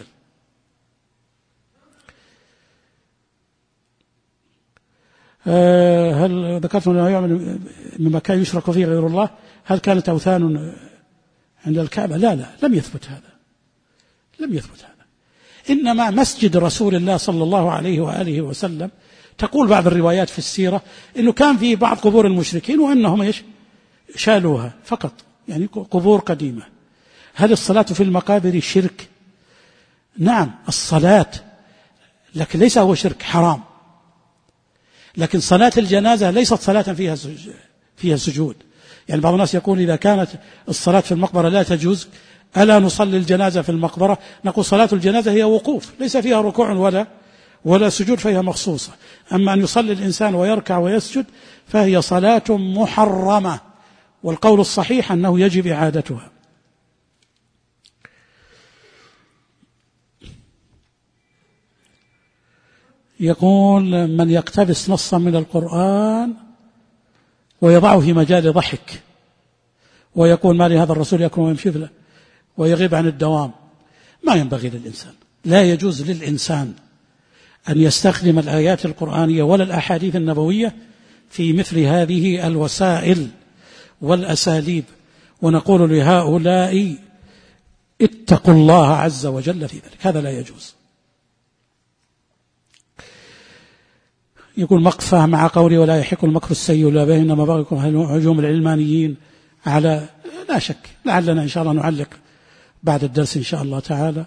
هل ذكرتم أنه يعمل مما كان يشرك فيه غير الله؟ هل كانت أوثان عند الكعبة؟ لا، لم يثبت هذا. إنما مسجد رسول الله صلى الله عليه وآله وسلم، تقول بعض الروايات في السيرة إنه كان في بعض قبور المشركين وأنهم شالوها فقط، يعني قبور قديمة. هل الصلاة في المقابر شرك؟ نعم الصلاة، لكن ليس هو شرك حرام. لكن صلاة الجنازة ليست صلاة فيها سجود. يعني بعض الناس يقول إذا كانت الصلاة في المقبرة لا تجوز، ألا نصلي الجنازة في المقبرة؟ نقول صلاة الجنازة هي وقوف، ليس فيها ركوع ولا سجود، فهي مخصوصة. أما أن يصلي الإنسان ويركع ويسجد فهي صلاة محرمة، والقول الصحيح أنه يجب إعادتها. يقول من يقتبس نصا من القرآن ويضعه في مجال ضحك ويقول ما لهذا الرسول يأكل ويمشي ويغيب عن الدوام، ما ينبغي للإنسان، لا يجوز للإنسان أن يستخدم الآيات القرآنية ولا الأحاديث النبوية في مثل هذه الوسائل والأساليب. ونقول لهؤلاء اتقوا الله عز وجل في ذلك، هذا لا يجوز. يقول مقفى مع قولي ولا يحق المكر السيء لا به إنما بغيكم هجوم العلمانيين على، لا شك لعلنا إن شاء الله نعلق بعد الدرس إن شاء الله تعالى.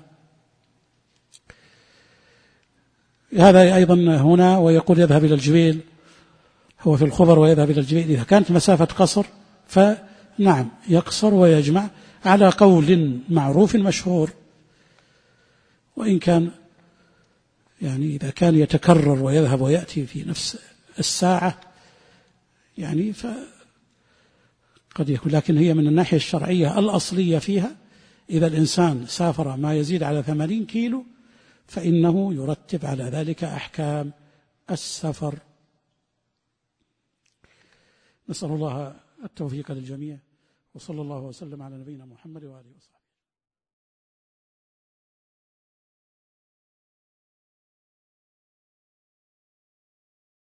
هذا أيضا هنا، ويقول يذهب إلى الجبيل، هو في الخبر ويذهب إلى الجبيل إذا كانت مسافة قصر فنعم يقصر ويجمع على قول معروف مشهور. وإن كان يعني إذا كان يتكرر ويذهب ويأتي في نفس الساعة يعني فقد يكون، لكن هي من الناحية الشرعية الأصلية فيها إذا الإنسان سافر ما يزيد على 80 كيلو فإنه يرتب على ذلك أحكام السفر. نسأل الله التوفيق للجميع، وصلى الله وسلم على نبينا محمد وآله وصحبه.